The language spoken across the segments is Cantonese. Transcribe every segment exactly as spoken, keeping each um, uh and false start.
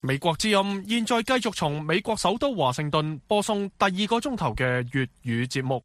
美國之音現在繼續從美國首都華盛頓播送第二個鐘頭嘅粵語節目。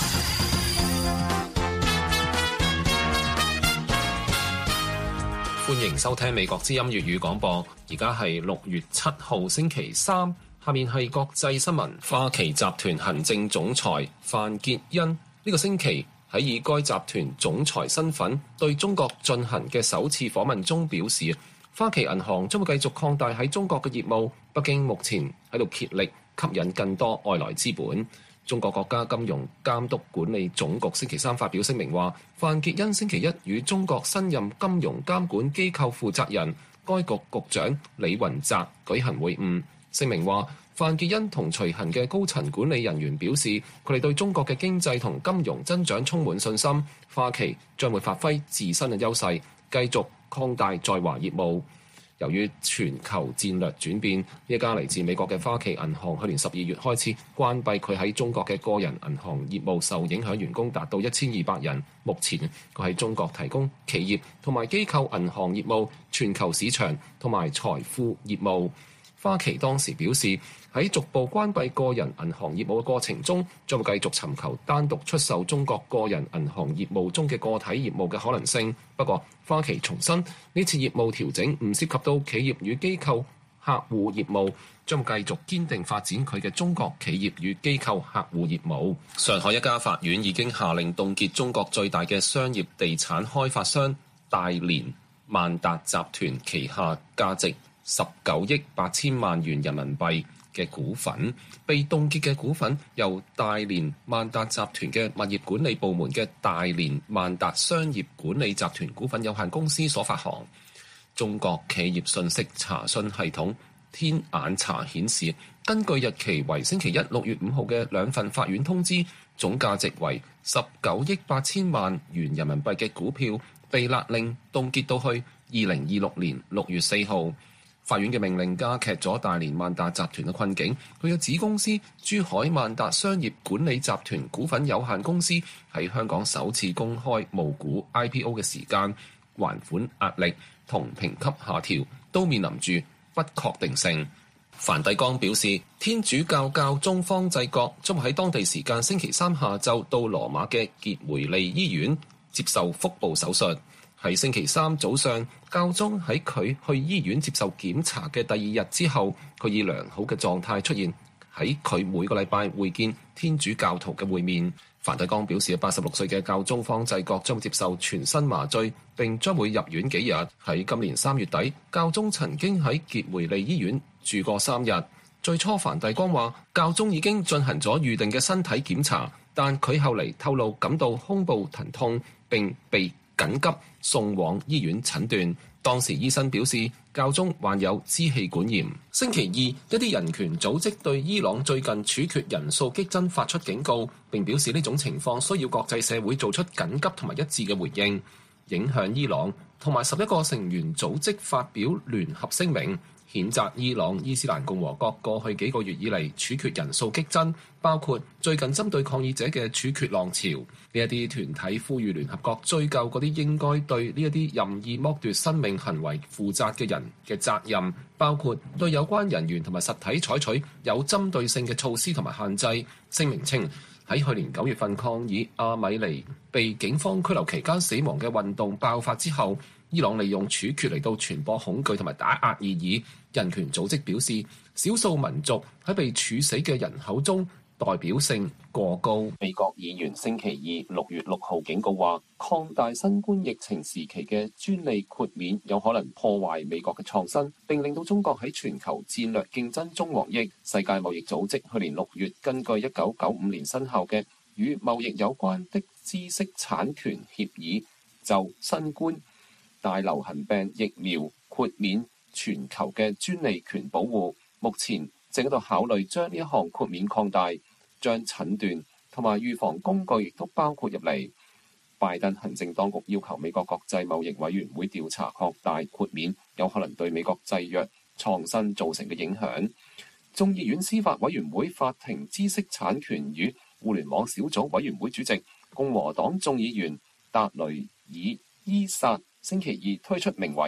歡迎收聽美國之音粵語廣播，而家係六月七號星期三。下面係國際新聞。花旗集團行政總裁范傑恩呢個星期喺以該集團總裁身份對中國進行嘅首次訪問中表示，花旗銀行將會繼續擴大喺中國嘅業務。北京目前喺度竭力吸引更多外來資本。中國國家金融監督管理總局星期三發表聲明話，范傑恩星期一與中國新任金融監管機構負責人、該局局長李雲澤舉行會晤。聲明話，范傑恩同隨行嘅高層管理人員表示，佢哋對中國嘅經濟同金融增長充滿信心。花旗將會發揮自身嘅優勢，繼續擴大在華業務。由於全球戰略轉變，呢一家嚟自美國嘅花旗銀行去年十二月開始關閉佢喺中國嘅個人銀行業務，受影響員工達到一千二百人。目前佢喺中國提供企業同埋機構銀行業務、全球市場同埋財富業務。花旗當時表示，喺逐步關閉個人銀行業務嘅過程中，將會繼續尋求單獨出售中國個人銀行業務中嘅個體業務嘅可能性。不過，花旗重申呢次業務調整唔涉及到企業與機構客戶業務，將會繼續堅定發展佢嘅中國企業與機構客戶業務。上海一家法院已經下令凍結中國最大嘅商業地產開發商大連萬達集團旗下價值十九億八千萬元人民幣嘅股份。被凍結嘅股份由大連萬達集團嘅物業管理部門嘅大連萬達商業管理集團股份有限公司所發行。中國企業信息查詢系統天眼查顯示，根據日期為星期一六月五號嘅兩份法院通知，總價值為十九億八千萬元人民幣嘅股票被勒令凍結到去二零二六年六月四號。法院嘅命令加劇咗大連萬達集團嘅困境。佢嘅子公司珠海萬達商業管理集團股份有限公司喺香港首次公開募股 I P O 嘅時間、還款壓力同評級下調都面臨住不確定性。梵蒂岡表示，天主教教宗方濟各將喺當地時間星期三下晝到羅馬嘅傑梅利醫院接受腹部手術。喺星期三早上，教宗喺佢去醫院接受檢查嘅第二日之後，佢以良好嘅狀態出現喺佢每個禮拜會見天主教徒嘅會面。梵蒂岡表示，八十六歲嘅教宗方濟各將接受全身麻醉，並將會入院幾日。喺今年三月底，教宗曾經喺傑梅利醫院住過三日。最初梵蒂岡話，教宗已經進行咗預定嘅身體檢查，但佢後嚟透露感到胸部疼痛，並被緊急送往醫院診斷。當時醫生表示，教宗患有支氣管炎。星期二，一啲人權組織對伊朗最近處決人數激增發出警告，並表示呢種情況需要國際社會做出緊急同埋一致嘅回應。影響伊朗同埋十一個成員組織發表聯合聲明，譴責伊朗伊斯蘭共和國過去幾個月以嚟處決人數激增，包括最近針對抗議者嘅處決浪潮。呢一啲團體呼籲聯合國追究嗰啲應該對呢一啲任意剝奪生命行為負責嘅人嘅責任，包括對有關人員同埋實體採取有針對性嘅措施同埋限制。聲明稱，喺去年九月份抗議阿米尼被警方拘留期間死亡嘅運動爆發之後，伊朗利用處決嚟到傳播恐懼同埋打壓異議。人權組織表示，少數民族喺被處死嘅人口中代表性過高。美國議員星期二六月六號警告話，擴大新冠疫情時期嘅專利豁免有可能破壞美國嘅創新，並令到中國喺全球戰略競爭中獲益。世界貿易組織去年六月根據一九九五年生效嘅與貿易有關的知識產權協議，就新冠大流行病疫苗豁免全球嘅專利權保護，目前正喺度考慮將呢一項豁免擴大，將診斷同埋預防工具亦都包括入嚟。拜登行政當局要求美國國際貿易委員會調查擴大豁免有可能對美國製藥創新造成嘅影響。眾議院司法委員會法庭知識產權與互聯網小組委員會主席共和黨眾議員達雷爾伊薩星期二推出名為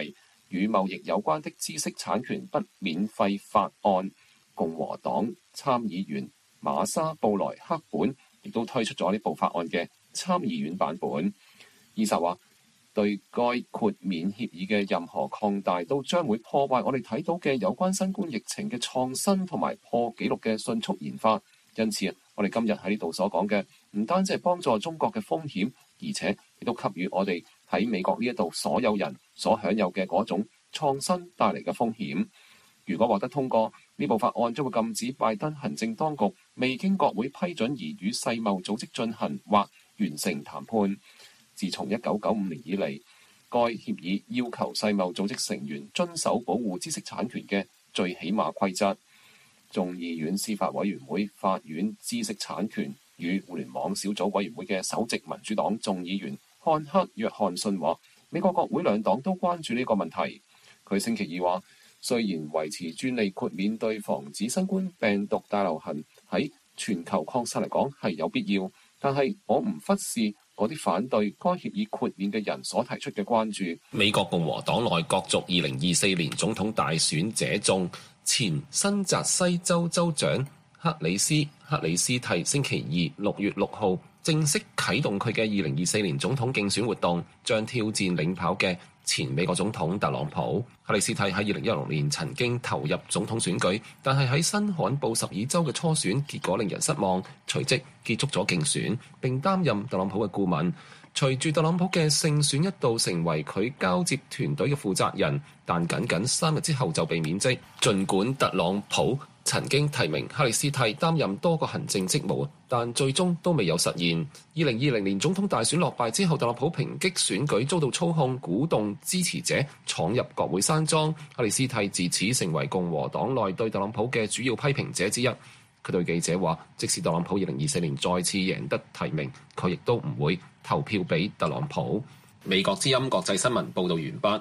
與貿易有關的知識產權不免費法案，共和黨參議員馬莎布萊克本亦都推出咗呢部法案嘅參議院版本。伊薩話，對該豁免協議嘅任何擴大都將會破壞我哋睇到嘅有關新冠疫情嘅創新同埋破紀錄嘅迅速研發。因此，我哋今日喺呢度所講嘅唔單止係幫助中國嘅風險，而且亦都給予我哋喺美國呢一度所有人所享有嘅嗰種創新帶嚟嘅風險。如果獲得通過，呢部法案將會禁止拜登行政當局未經國會批准而與世貿組織進行或完成談判。自從一九九五年以嚟，該協議要求世貿組織成員遵守保護知識產權嘅最起碼規則。眾議院司法委員會法院知識產權與互聯網小組委員會嘅首席民主黨眾議員漢克約翰遜話，美國國會兩黨都關注呢個問題。佢星期二話，雖然維持專利豁免對防止新冠病毒大流行喺全球擴散嚟講係有必要，但係我唔忽視嗰啲反對該協議豁免嘅人所提出嘅關注。美國共和黨內角逐二零二四年總統大選者中，前新澤西州州長克里斯克里斯蒂星期二六月六號正式啟動佢嘅二零二四年總統競選活動，將挑戰領跑嘅前美國總統特朗普。克里斯蒂喺二零一六年曾經投入總統選舉，但係喺新罕布什爾州嘅初選結果令人失望，隨即結束咗競選並擔任特朗普嘅顧問。隨住特朗普嘅勝選一度成為佢交接團隊嘅負責人，但僅僅三日之後就被免職。儘管特朗普曾經提名克里斯蒂擔任多個行政職務，但最終都未有實現。二零二零年總統大選落敗之後，特朗普抨擊選舉遭到操控，鼓動支持者闖入國會山莊。克里斯蒂自此成為共和黨內對特朗普嘅主要批評者之一。佢對記者話，即使特朗普二零二四年再次贏得提名，佢亦都唔會投票俾特朗普。美國之音國際新聞報導完畢。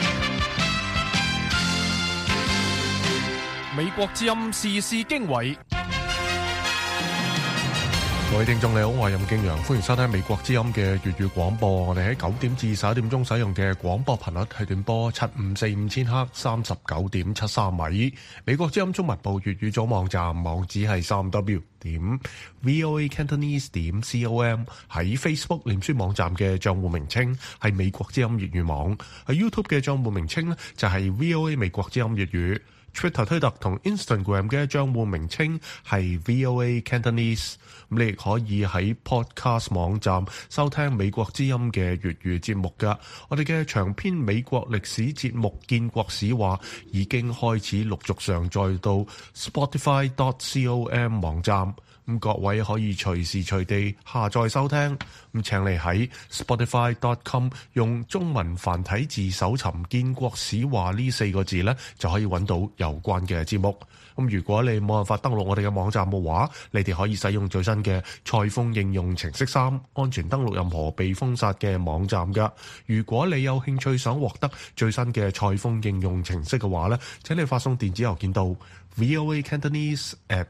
美國之音時事經緯。 各位聽眾你好，我係任敬陽，歡迎收聽美國之音嘅粵語廣播。我哋喺九點至十一點鐘使用嘅廣播頻率係短波七五四五千赫，三十九點七三米。美國之音中文部粵語組網站網址係三 w 點 voa cantonese 點 com。喺 Facebook 臉書網站嘅賬戶名稱係美國之音粵語網。喺 YouTube 嘅賬戶名稱呢就係 VOA 美國之音粵語。Twitter 推特同 Instagram 嘅賬戶名稱係 V O A Cantonese， 咁你亦可以喺 Podcast 網站收聽美國之音嘅粵語節目㗎。我哋嘅長篇美國歷史節目《建國史話》已經開始陸續上載到 Spotify dot com 網站。咁各位可以隨時隨地下載收聽，咁請你喺 Spotify dot com 用中文繁體字搜尋建國史話呢四個字呢，就可以揾到有關嘅節目。咁如果你冇辦法登錄我哋嘅網站嘅話，你哋可以使用最新嘅裁縫應用程式三，安全登錄任何被封殺嘅網站噶。如果你有興趣想獲得最新嘅裁縫應用程式嘅話呢，請你發送電子郵件到 voa cantonese at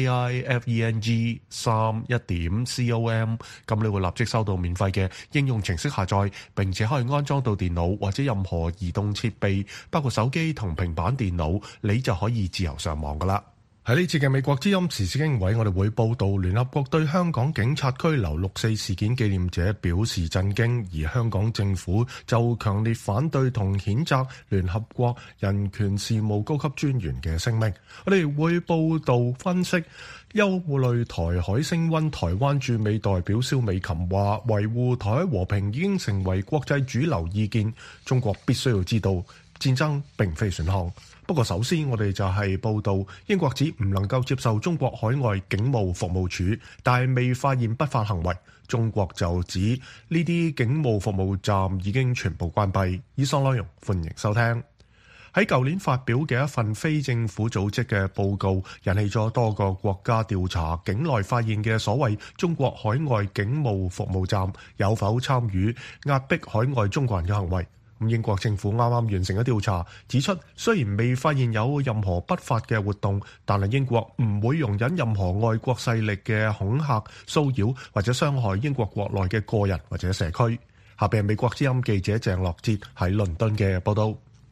saifeng 三一點 com， 咁你會立即收到免費嘅應用程式下載，並且可以安裝到電腦或者任何移動設備，包括手機同平板電腦，你就可以自由上網噶啦。喺呢次嘅美國之音時事經緯，我哋會報道聯合國對香港警察拘留六四事件紀念者表示震驚，而香港政府就強烈反對同譴責聯合國人權事務高級專員嘅聲明。我哋會報道分析憂慮台海升溫，台灣駐美代表蕭美琴話維護台海和平已經成為國際主流意見，中國必須要知道戰爭並非選項。不過首先我哋就係報道英國指唔能夠接受中國海外警務服務處，但係未發現不法行為。中國就指呢啲警務服務站已經全部關閉。以上內容歡迎收聽。喺舊年發表嘅一份非政府組織嘅報告，引起咗多個國家調查境內發現嘅所謂中國海外警務服務站有否參與壓迫海外中國人嘅行為。英國政府啱啱完成咗調查，指出雖然未發現有任何不法嘅活動，但係英國唔會容忍任何外國勢力嘅恐嚇、騷擾或者傷害英國國內嘅個人或者社區。下邊係美國之音記者鄭樂哲喺倫敦嘅報道。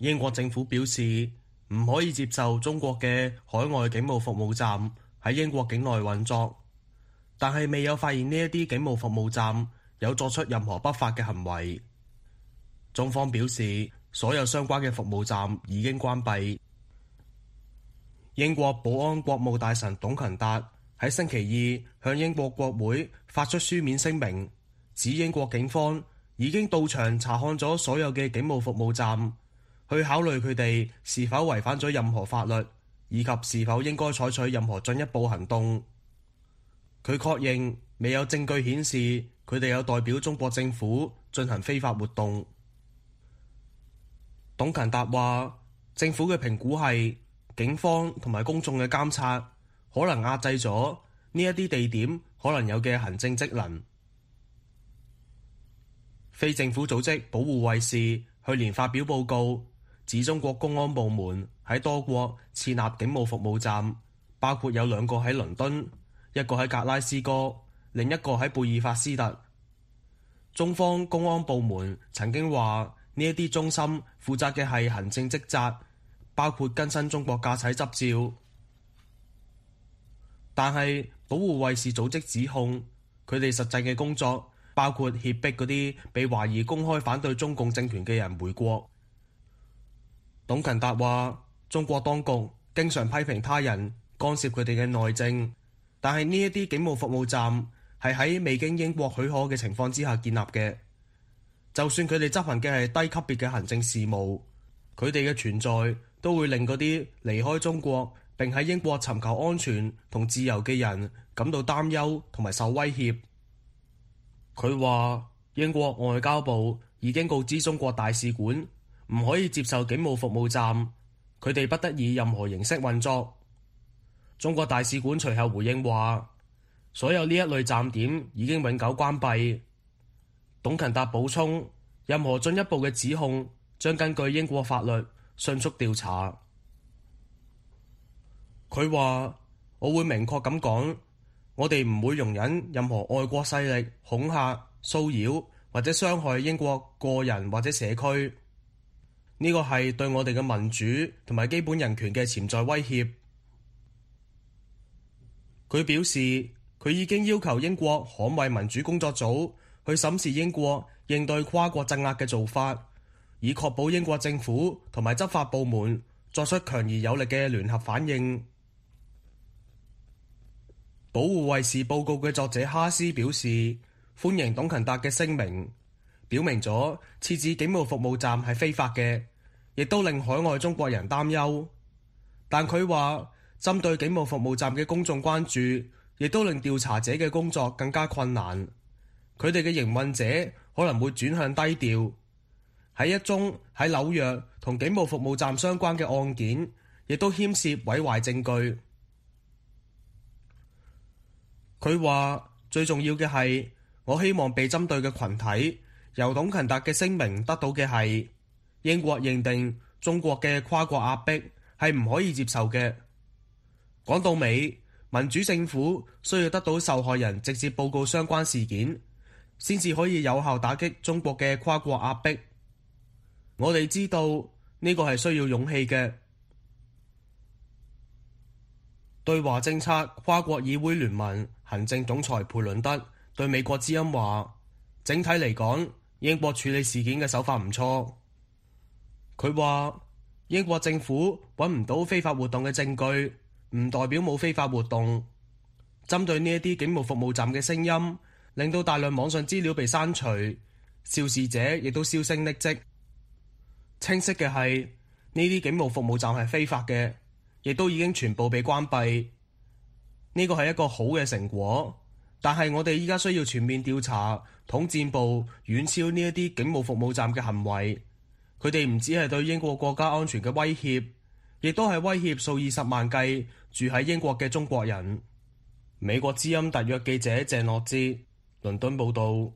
英國政府表示唔可以接受中國嘅海外警務服務站喺英國境內運作，但係未有發現呢一啲警務服務站有作出任何不法嘅行為。中方表示，所有相關嘅服務站已經關閉。英國保安國務大臣董勤達喺星期二向英國國會發出書面聲明，指英國警方已經到場查看咗所有嘅警務服務站，去考慮佢哋是否違反咗任何法律，以及是否應該採取任何進一步行動。佢確認未有證據顯示佢哋有代表中國政府進行非法活動。董勤達話，政府嘅評估係警方同埋公眾嘅監察可能壓制咗呢一啲地點可能有嘅行政職能。非政府組織保護衛士去年發表報告，指中國公安部門喺多國設立警務服務站，包括有兩個喺倫敦，一個喺格拉斯哥，另一個喺貝爾法斯特。中方公安部門曾經話，呢一啲中心負責嘅係行政職責，包括更新中國駕駛執照。但係保護衛士組織指控，佢哋實際嘅工作包括脅迫嗰啲被懷疑公開反對中共政權嘅人回國。董勤達話，中國當局經常批評他人干涉佢哋嘅內政，但係呢一啲警務服務站係喺未經英國許可嘅情況之下建立嘅。就算佢哋執行嘅係低級別嘅行政事務，佢哋嘅存在都會令嗰啲離開中國並喺英國尋求安全同自由嘅人感到擔憂同埋受威脅。佢話，英國外交部已經告知中國大使館唔可以接受警務服務站，佢哋不得以任何形式運作。中國大使館隨後回應話，所有呢一類站點已經永久關閉。董勤達補充，任何進一步嘅指控將根據英國法律迅速調查。佢話，我會明確咁講，我哋唔會容忍任何外國勢力恐嚇、騷擾或者傷害英國個人或者社區。呢個係對我哋嘅民主同埋基本人權嘅潛在威脅。佢表示，佢已經要求英國捍衛民主工作組去審視英國應對跨國鎮壓嘅做法，以確保英國政府同埋執法部門作出強而有力嘅聯合反應。保護衛士報告嘅作者哈斯表示，歡迎董勤達嘅聲明，表明咗設置警務服務站係非法嘅，亦都令海外中國人擔憂。但佢話，針對警務服務站嘅公眾關注，亦都令調查者嘅工作更加困難。佢哋嘅營運者可能會轉向低調。喺一宗喺紐約同警務服務站相關嘅案件，亦都牽涉毀壞證據。佢話，最重要嘅係，我希望被針對嘅群體由董勤達嘅聲明得到嘅係，英國認定中國嘅跨國壓迫係唔可以接受嘅。講到尾，民主政府需要得到受害人直接報告相關事件，先至可以有效打擊中國嘅跨國壓迫。我哋知道呢個係需要勇氣嘅。對華政策跨國議會聯盟行政總裁培倫德對美國之音話，整體嚟講，英國處理事件嘅手法唔錯。佢話，英國政府揾唔到非法活動嘅證據，唔代表冇非法活動。針對呢一啲警務服務站嘅聲音，令到大量網上資料被刪除，肇事者亦都銷聲匿跡。清晰嘅係，呢啲警務服務站係非法嘅，亦都已經全部被關閉。呢個係一個好嘅成果，但係我哋依家需要全面調查統戰部遠超呢一啲警務服務站嘅行為。佢哋唔止係對英國國家安全嘅威脅，亦都係威脅數以十萬計住喺英國嘅中國人。美國之音特約記者鄭樂之，倫敦報導。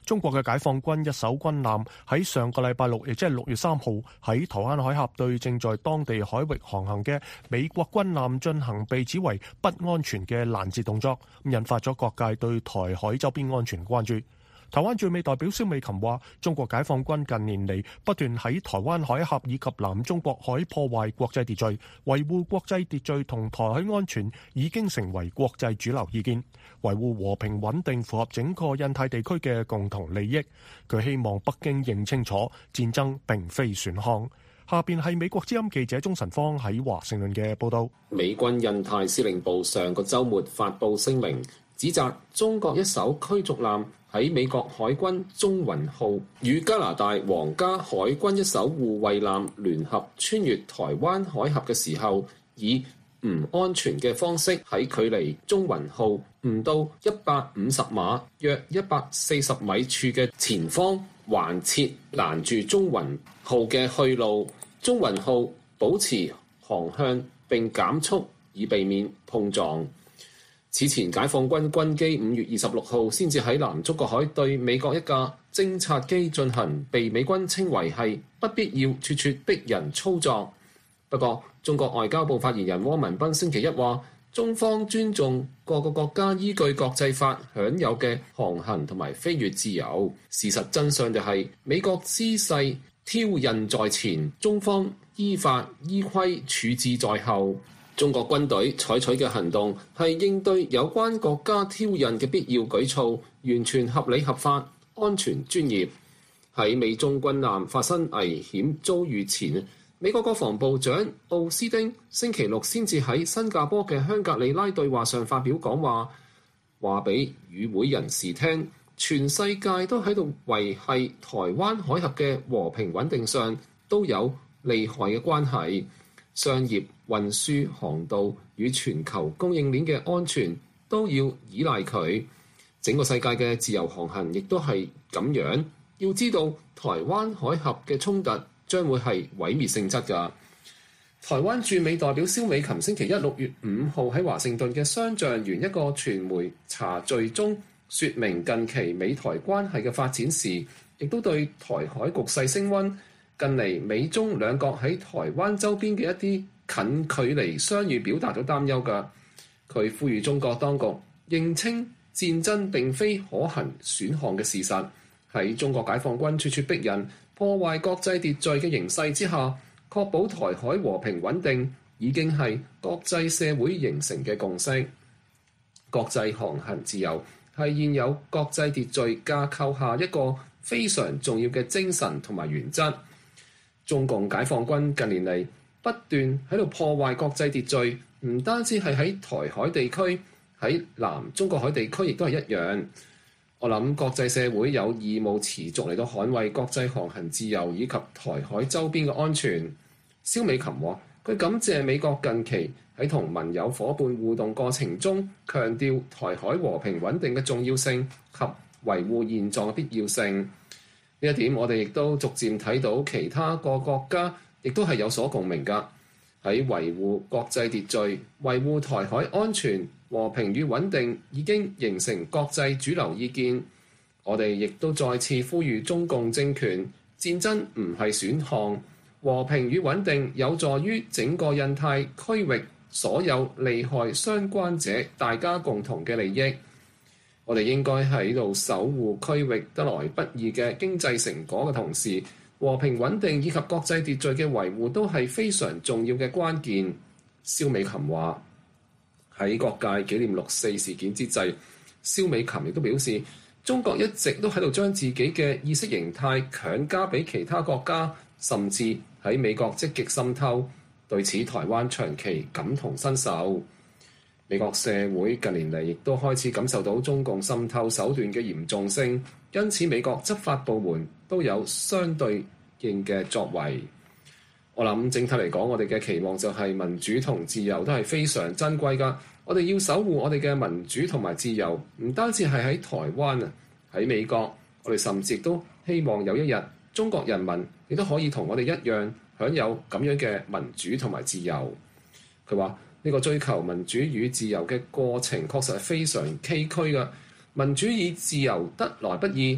中國嘅解放軍一艘軍艦喺上個禮拜六，亦即係六月三號，喺台灣海峽對正在當地海域航行嘅美國軍艦進行被指為不安全嘅攔截動作，引發咗各界對台海周邊安全關注。台灣駐美代表蕭美琴話：中國解放軍近年嚟不斷喺台灣海峽以及南中國海破壞國際秩序，維護國際秩序同台海安全已經成為國際主流意見，維護和平穩定符合整個印太地區嘅共同利益。佢希望北京認清楚，戰爭並非選項。下邊係美國之音記者鍾晨芳喺華盛頓嘅報道。 美軍印太司令部上個週末發布聲明，指責中國一艘驅逐艦喺美國海軍中雲號與加拿大皇家海軍一艘護衛艦聯合穿越台灣海峽嘅時候，以唔安全嘅方式喺距離中雲號唔到一百五十碼約一百四十米處嘅前方環設攔住中雲號嘅去路，中雲號保持航向並減速以避免碰撞。此前，解放軍軍機五月二十六號先至喺南中國海對美國一架偵察機進行被美軍稱為係不必要、咄咄逼人操作。不過，中國外交部發言人汪文斌星期一話，中方尊重各個國家依據國際法享有嘅航行同埋飛越自由。事實真相就係、是、美國姿勢挑釁在前，中方依法依規處置在後。中國軍隊採取嘅行動係應對有關國家挑釁嘅必要舉措，完全合理合法、安全專業。喺美中軍艦發生危險遭遇前，美國國防部長奧斯汀星期六先至喺新加坡嘅香格里拉對話上發表講話，話俾與會人士聽，全世界都喺度維繫台灣海峽嘅和平穩定上都有利害嘅關係。商業、運輸、航道與全球供應鏈嘅安全都要依賴佢。整個世界嘅自由航行亦都係咁樣。要知道，台灣海峽嘅衝突將會係毀滅性質㗎。台灣駐美代表蕭美琴星期一六月五號喺華盛頓嘅商象園一個傳媒茶敘中，説明近期美台關係嘅發展時，亦都對台海局勢升溫。近嚟美中兩國喺台灣周邊嘅一啲近距離相遇表達咗擔憂㗎。佢呼籲中國當局認清戰爭並非可行選項嘅事實，喺中國解放軍咄咄逼人、破壞國際秩序嘅形勢之下，確保台海和平穩定已經係國際社會形成嘅共識。國際航行自由係現有國際秩序架構下一個非常重要嘅精神同埋原則。中共解放軍近年嚟不斷喺度破壞國際秩序，唔單止係喺台海地區，喺南中國海地區亦都係一樣。我諗國際社會有義務持續嚟到捍衛國際航行自由以及台海周邊嘅安全。蕭美琴話：佢感謝美國近期喺同盟友伙伴互動過程中，強調台海和平穩定嘅重要性及維護現狀嘅必要性。呢一點我哋亦都逐漸睇到其他個國家亦都係有所共鳴㗎。喺維護國際秩序、維護台海安全、和平與穩定已經形成國際主流意見。我哋亦都再次呼籲中共政權，戰爭唔係選項，和平與穩定有助於整個印太區域所有利害相關者大家共同嘅利益。我哋應該喺度守護區域得來不易嘅經濟成果嘅同時，和平穩定以及國際秩序嘅維護都係非常重要嘅關鍵。蕭美琴話：喺各界紀念六四事件之際，蕭美琴亦都表示，中國一直都喺度將自己嘅意識形態強加俾其他國家，甚至喺美國積極滲透。對此，台灣長期感同身受。美國社會近年嚟亦都開始感受到中共滲透手段嘅嚴重性，因此美國執法部門都有相對應嘅作為。我諗整體嚟講，我哋嘅期望就係民主同自由都係非常珍貴㗎。我哋要守護我哋嘅民主同埋自由，唔單止係喺台灣啊，喺美國，我哋甚至亦都希望有一日中國人民亦都可以同我哋一樣享有咁樣嘅民主同埋自由。佢話：呢個追求民主與自由嘅過程確實係非常崎嶇嘅。民主與自由得來不易，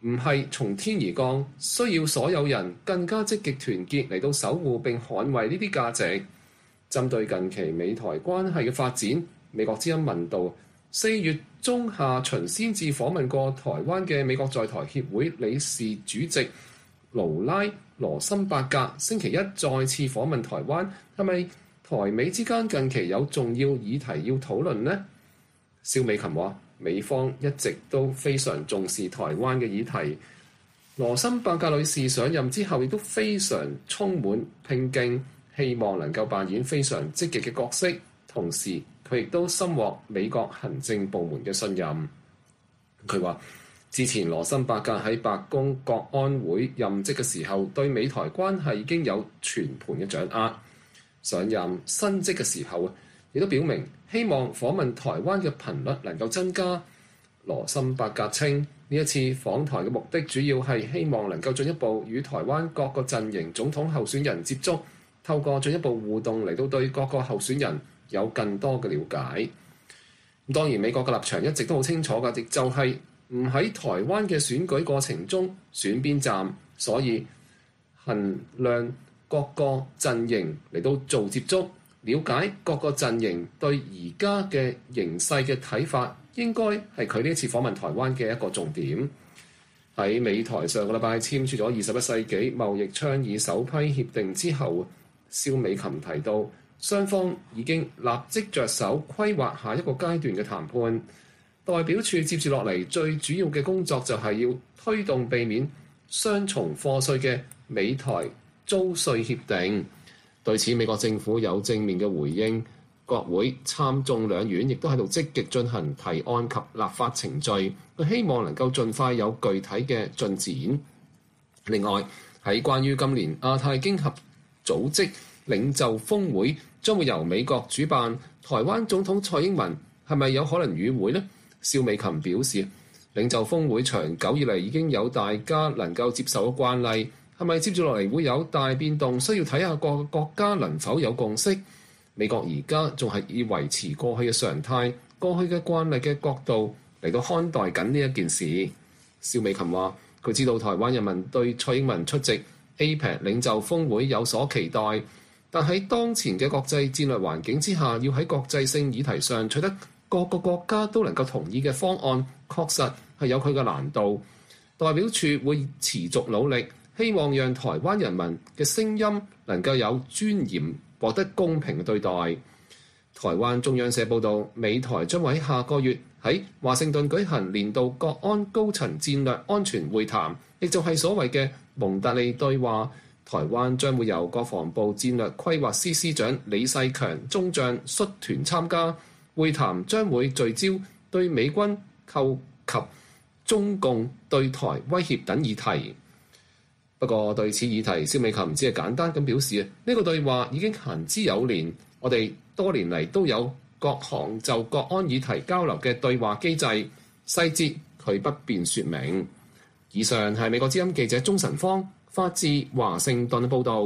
唔係從天而降，需要所有人更加積極團結嚟到守護並捍衛呢啲價值。針對近期美台關係嘅發展，美國之音問道：四月中下旬先至訪問過台灣嘅美國在台協會理事主席勞拉羅森伯格，星期一再次訪問台灣，係咪台美之間近期有重要議題要討論呢？蕭美琴話：美方一直都非常重視台灣嘅議題。羅森伯格女士上任之後，亦都非常充滿拼勁，希望能夠扮演非常積極嘅角色。同時，佢亦都深獲美國行政部門嘅信任。佢話：之前羅森伯格喺白宮國安會任職嘅時候，對美台關係已經有全盤嘅掌握。上任新職嘅時候，亦都表明希望訪問台灣嘅頻率能夠增加。羅森伯格稱，呢一次訪台嘅目的主要係希望能夠進一步與台灣各個陣營總統候選人接觸，透過進一步互動嚟到對各個候選人有更多嘅了解。咁當然美國嘅立場一直都好清楚㗎，亦就係唔喺台灣嘅選舉過程中選邊站，所以衡量各個陣營嚟到做接觸，了解各個陣營對而家嘅形勢嘅睇法，應該係佢呢次訪問台灣嘅一個重點。喺美台上個禮拜簽署咗二十一世紀貿易倡議首批協定之後，蕭美琴提到，雙方已經立即着手規劃下一個階段嘅談判。代表處接住落嚟最主要嘅工作就係要推動避免雙重課稅嘅美台租稅協定。對此，美國政府有正面嘅回應，國會參眾兩院亦都喺度積極進行提案及立法程序，佢希望能夠盡快有具體嘅進展。另外，喺關於今年亞太經合組織領袖峰會將會由美國主辦，台灣總統蔡英文係咪有可能與會呢？蕭美琴表示，領袖峰會長久以嚟已經有大家能夠接受嘅慣例，係咪接住落嚟會有大變動？需要睇下各個國家能否有共識。美國而家仲係以維持過去嘅常態、過去嘅慣例嘅角度嚟到看待緊呢一件事。蕭美琴話：佢知道台灣人民對蔡英文出席 A P E C 領袖峰會有所期待，但喺當前嘅國際戰略環境之下，要喺國際性議題上取得各個國家都能夠同意嘅方案，確實係有佢嘅難度。代表處會持續努力，希望讓台灣人民嘅聲音能夠有尊嚴，獲得公平嘅對待。台灣中央社報導，美台將會喺下個月喺華盛頓舉行年度國安高層戰略安全會談，亦就係所謂嘅蒙特利對話。台灣將會由國防部戰略規劃司司長李世強中將率團參加。會談將會聚焦對美軍構及中共對台威脅等議題。不過對此議題，蕭美琴只係簡單咁表示，呢個對話已經行之有年，我哋多年嚟都有各項就國安議題交流嘅對話機制，細節佢不便説明。以上係美國之音記者鍾晨芳發自華盛頓嘅報導。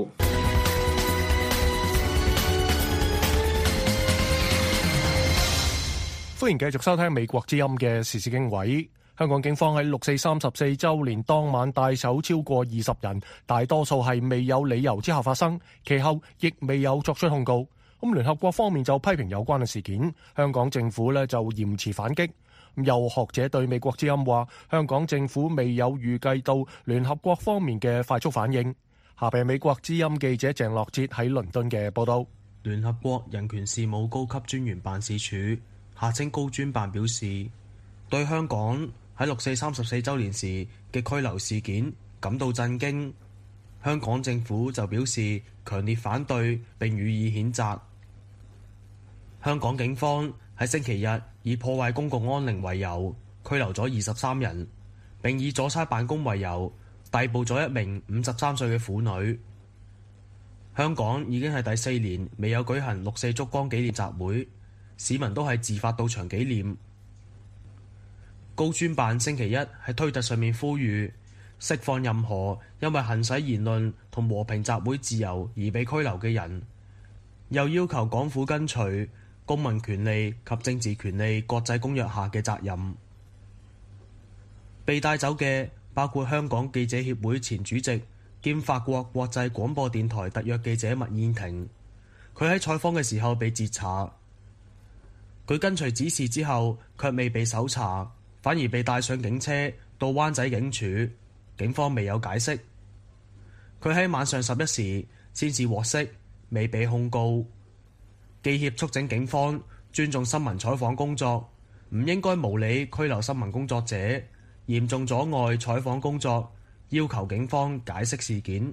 歡迎繼續收聽美國之音嘅時事經緯。香港警方喺六四三十四週年當晚帶走超過二十人，大多數係未有理由之下發生，其後亦未有作出控告。咁聯合國方面就批評有關嘅事件，香港政府呢就嚴詞反擊。有學者對美國之音話，香港政府未有預計到聯合國方面嘅快速反應。下邊美國之音記者鄭樂哲喺倫敦嘅報道。 聯合國人權事務高級專員辦事處下稱高專辦表示，對香港喺六四三十四週年時嘅拘留事件感到震驚。香港政府就表示強烈反對並予以譴責。香港警方喺星期日以破壞公共安寧為由拘留咗二十三人，並以阻差辦公為由逮捕咗一名五十三歲嘅婦女。香港已經係第四年未有舉行六四燭光紀念集會，市民都係自發到場紀念。高專辦星期一喺推特上面呼籲釋放任何因為行使言論同和平集會自由而被拘留嘅人，又要求港府跟隨公民權利及政治權利國際公約下嘅責任。被帶走嘅包括香港記者協會前主席兼法國國際廣播電台特約記者麥燕婷。佢喺採訪嘅時候被截查，佢跟隨指示之後卻未被搜查，反而被帶上警車到灣仔警署，警方未有解釋。佢喺晚上十一時先至獲釋，未被控告。記協促請警方尊重新聞採訪工作，唔應該無理拘留新聞工作者，嚴重阻礙採訪工作，要求警方解釋事件。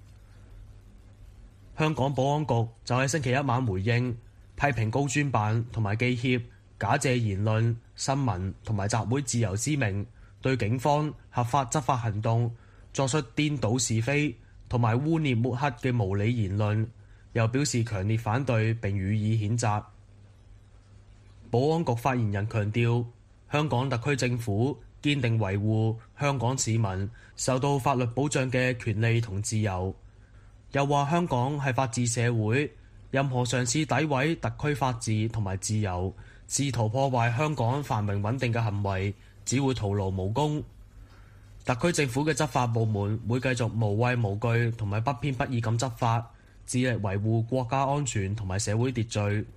香港保安局就喺星期一晚回應，批評高專辦同埋記協假借言論、新聞同埋集會自由之名，對警方合法執法行動作出顛倒是非同埋污蔑抹黑嘅無理言論，又表示強烈反對並予以譴責。保安局發言人強調，香港特區政府堅定維護香港市民受到法律保障嘅權利同自由，又話香港係法治社會，任何嘗試詆毀特區法治同埋自由，試圖破壞香港繁榮穩定嘅行為，只會徒勞無功。特區政府嘅執法部門會繼續無畏無懼同埋不偏不倚咁執法，致力維護國家安全同埋社會秩序。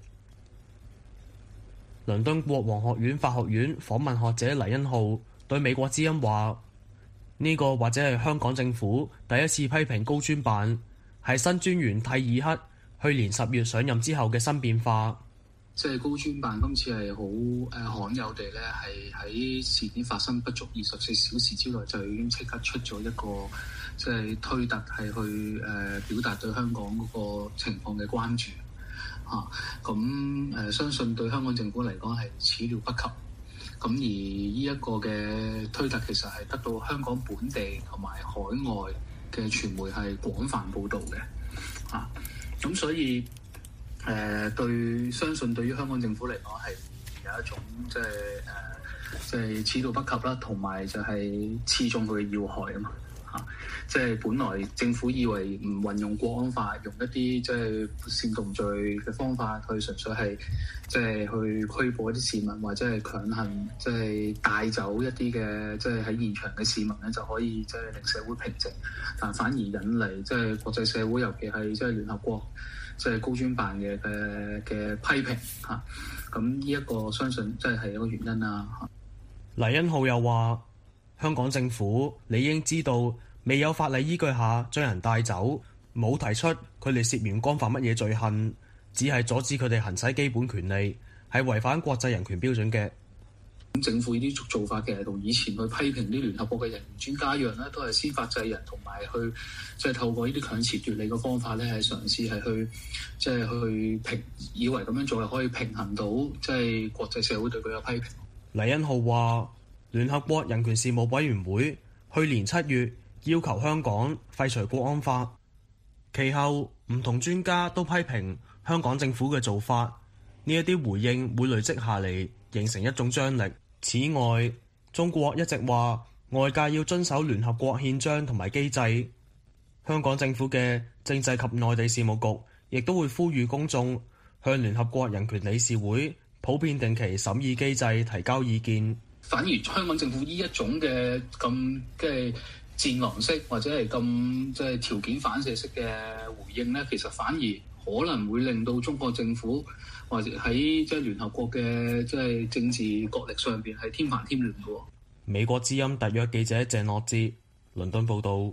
倫敦國王學院法學院訪問學者黎恩浩對美國之音話：呢個或者係香港政府第一次批評高專辦，係新專員蒂爾克去年十月上任之後嘅新變化。 即係高專辦今次係好誒罕有地咧，係喺事件發生不足二十四小時之內就已經即刻出咗一個即係推特，係去誒、呃、表達對香港嗰個情況嘅關注嚇。咁、啊、誒、呃、相信對香港政府嚟講係始料不及。咁而呢一個嘅推特其實係得到香港本地同埋海外嘅傳媒係廣泛報導嘅嚇。咁、啊、所以誒、呃、對，相信對於香港政府嚟講係有一種即係誒即係始料不及啦，同埋就係刺中佢嘅要害啊嘛嚇！即係本來政府以為唔運用國安法，用一啲即係煽動罪嘅方法去純粹係即係去拘捕一啲市民，或者係強行即係帶走一啲嘅即係喺現場嘅市民咧，就可以即係令社會平靜，但反而引嚟即係國際社會，尤其係即係聯合國即係高專辦嘅嘅嘅批評嚇。咁呢一個相信即係係一個原因啦嚇。 黎恩浩又話：香港政府理應知道，未有法例依據下將人帶走，冇提出佢哋涉嫌干犯乜嘢罪行，只係阻止佢哋行使基本權利，係違反國際人權標準嘅。 咁政府呢啲做法其實同以前去批評啲聯合國嘅人權專家一樣咧，都係先發制人，同埋去即係透過呢啲強詞奪理嘅方法咧，係嘗試係去即係去平，以為咁樣做係可以平衡到即係國際社會對佢嘅批評。 黎恩浩話：聯合國人權事務委員會去年七月要求香港廢除國安法，其後唔同專家都批評香港政府嘅做法，呢一啲回應會累積下嚟，形成一種張力。此外，中國一直話外界要遵守聯合國憲章同埋機制，香港政府嘅政制及內地事務局亦都會呼籲公眾向聯合國人權理事會普遍定期審議機制提交意見。 反而香港政府呢一種嘅咁即係戰狼式或者係咁即係條件反射式嘅回應咧，其實反而可能會令到中國政府或者喺即係聯合國嘅即係政治角力上邊係添煩添亂嘅。 美國之音特約記者鄭樂志，倫敦報導。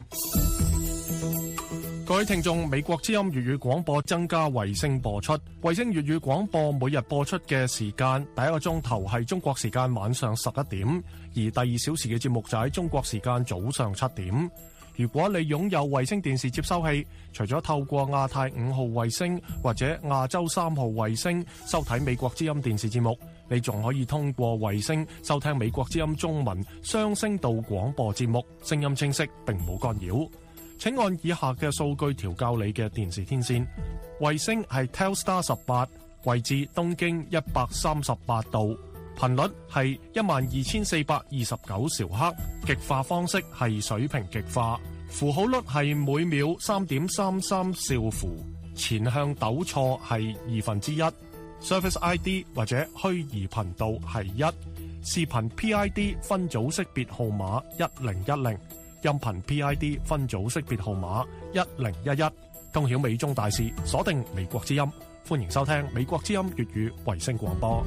各位聽眾，美國之音粵語廣播增加衛星播出。衛星粵語廣播每日播出嘅時間，第一個鐘頭係中國時間晚上十一點，而第二小時嘅節目就喺中國時間早上七點。如果你擁有衛星電視接收器，除咗透過亞太五號衛星或者亞洲三號衛星收睇美國之音電視節目，你仲可以通過衛星收聽美國之音中文雙聲道廣播節目，聲音清晰並冇干擾。請按以下嘅數據調校你嘅電視天線。衛星係 Telstar 十八，位置東經一百三十八度，頻率係一萬二千四百二十九兆赫，極化方式係水平極化，符號率係每秒三點三三兆符，前向糾錯係二分之一，Service I D 或者虛擬頻道係一。 視頻 P I D 分組識別號碼一零一零，音頻 P I D 分組識別號碼一零一一。通曉美中大事，鎖定美國之音。歡迎收聽美國之音粵語衛星廣播。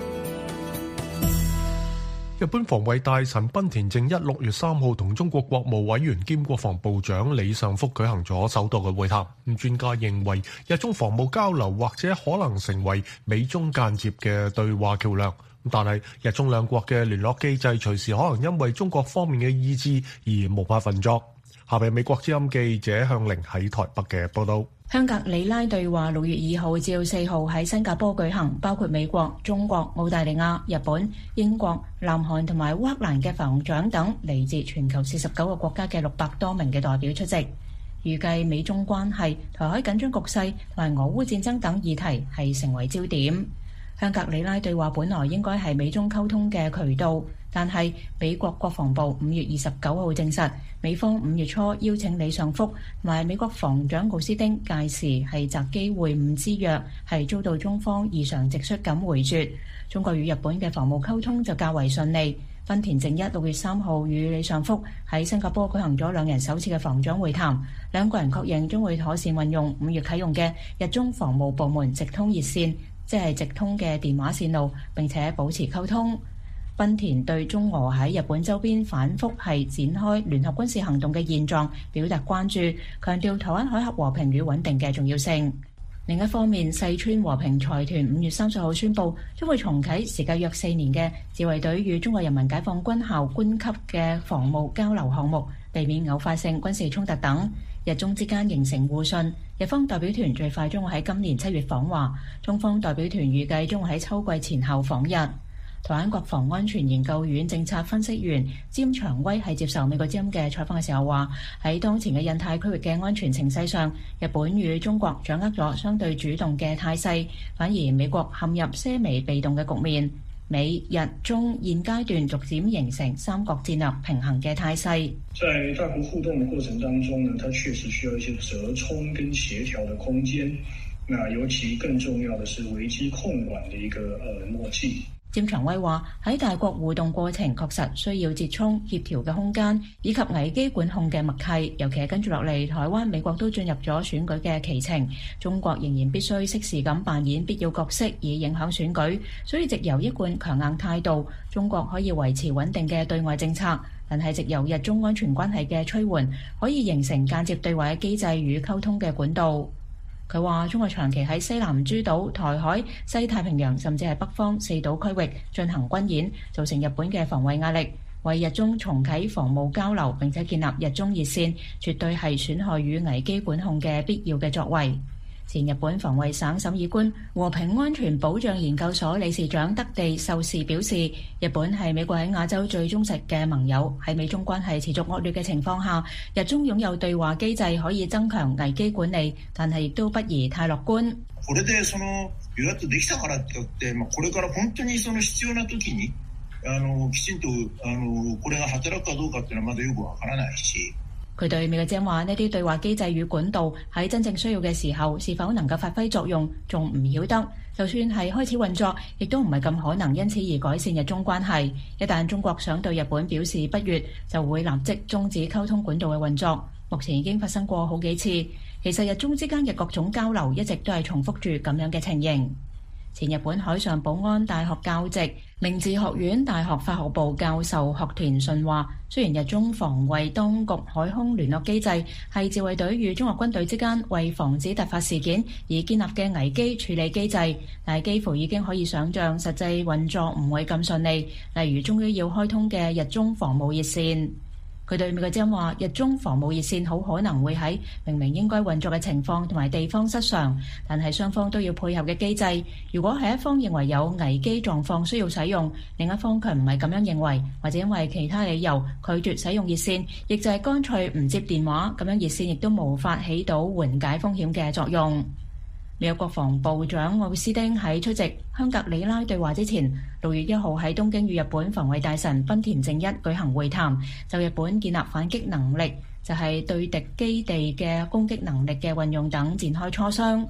日本防衛大臣濱田正一六月三號同中國國務委員兼國防部長李尚福舉行咗首度嘅會談。咁專家認為，日中防務交流或者可能成為美中間接嘅對話橋梁。但係日中兩國嘅聯絡機制隨時可能因為中國方面嘅意志而無法運作。下邊美國之音記者向玲喺台北嘅報道。 香格里拉對話六月二號至四號喺新加坡舉行，包括美國、中國、澳大利亞、日本、英國、南韓同埋烏克蘭嘅防長等嚟自全球四十九個國家嘅六百多名嘅代表出席。預計美中關係、台海緊張局勢同埋俄烏戰爭等議題係成為焦點。香格里拉對話本來應該係美中溝通嘅渠道，但係美國國防部五月二十九號證實，美方五月初邀請李尚福同埋美國防長奧斯汀，屆時係擇機會晤之約，係遭到中方異常直率咁回絕。中國與日本嘅防務溝通就較為順利。濱田正一六月三號與李尚福喺新加坡舉行咗兩人首次嘅防長會談，兩個人確認將會妥善運用五月啟用嘅日中防務部門直通熱線，即係直通嘅電話線路，並且保持溝通。濱田對中俄喺日本周邊反覆係展開聯合軍事行動嘅現狀表達關注，強調台灣海峽和平與穩定嘅重要性。另一方面，四川和平財團五月三十號宣布，將會重啟時隔約四年嘅自衛隊與中國人民解放軍校官級嘅防務交流項目，避免偶發性軍事衝突等。日中之間形成互信，日方代表團最快將會喺今年七月訪華，中方代表團預計將會喺秋季前後訪日。台灣國防安全研究院政策分析員詹長威係接受美國之音嘅採訪嘅時候話，喺當前嘅印太區域嘅安全情勢上，日本與中國掌握咗相對主動嘅態勢，反而美國陷入些微被動嘅局面。美日中現階段逐漸形成三國戰略平衡嘅態勢。 在大國互動的過程當中呢，它確實需要一些折衝跟協調的空間。那尤其更重要的是危機控管的一個呃默契。 詹長威話：喺大國互動過程確實需要折衝協調嘅空間，以及危機管控嘅默契。尤其係跟住落嚟，台灣、美國都進入咗選舉嘅期程，中國仍然必須適時咁扮演必要角色，以影響選舉。所以，藉由一貫強硬態度，中國可以維持穩定嘅對外政策，但係藉由日中安全關係嘅趨緩，可以形成間接對話嘅機制與溝通嘅管道。佢話：中國長期喺西南諸島、台海、西太平洋甚至係北方四島區域進行軍演，造成日本嘅防衛壓力。為日中重啟防務交流並且建立日中熱線，絕對係損害與危機管控嘅必要嘅作為。前日本防衛省審議官、和平安全保障研究所理事長德地秀士表示，日本係美國喺亞洲最忠實嘅盟友。喺美中關係持續惡劣嘅情況下，日中擁有對話機制可以增強危機管理，但係亦都不宜太樂觀。 これでその与野党できたからって、まあこれから本当にその必要な時にあのきちんとあのこれが働くかどうかっていうのはまだよくわからないし。 佢對美國之音話：呢啲對話機制與管道喺真正需要嘅時候，是否能夠發揮作用，仲唔曉得。就算係開始運作，亦都唔係咁可能因此而改善日中關係。一旦中國想對日本表示不悅，就會立即終止溝通管道嘅運作。目前已經發生過好幾次。其實日中之間嘅各種交流一直都係重複住咁樣嘅情形。前日本海上保安大學教席、明治學院大學法學部教授學田信話：雖然日中防衛當局海空聯絡機制係自衛隊與中國軍隊之間為防止突發事件而建立嘅危機處理機制，但係幾乎已經可以想像實際運作唔會咁順利。例如終於要開通嘅日中防務熱線。佢對美國之音話：日中防務熱線好可能會喺明明應該運作嘅情況同埋地方失常，但係雙方都要配合嘅機制。如果係一方認為有危機狀況需要使用，另一方卻唔係咁樣認為，或者因為其他理由拒絕使用熱線，亦就係乾脆唔接電話，咁樣熱線亦都無法起到緩解風險嘅作用。美國國防部長奧斯汀喺出席香格里拉對話之前，六月一號喺東京與日本防衛大臣濱田正一舉行會談，就日本建立反擊能力，就係對敵基地嘅攻擊能力嘅運用等展開磋商。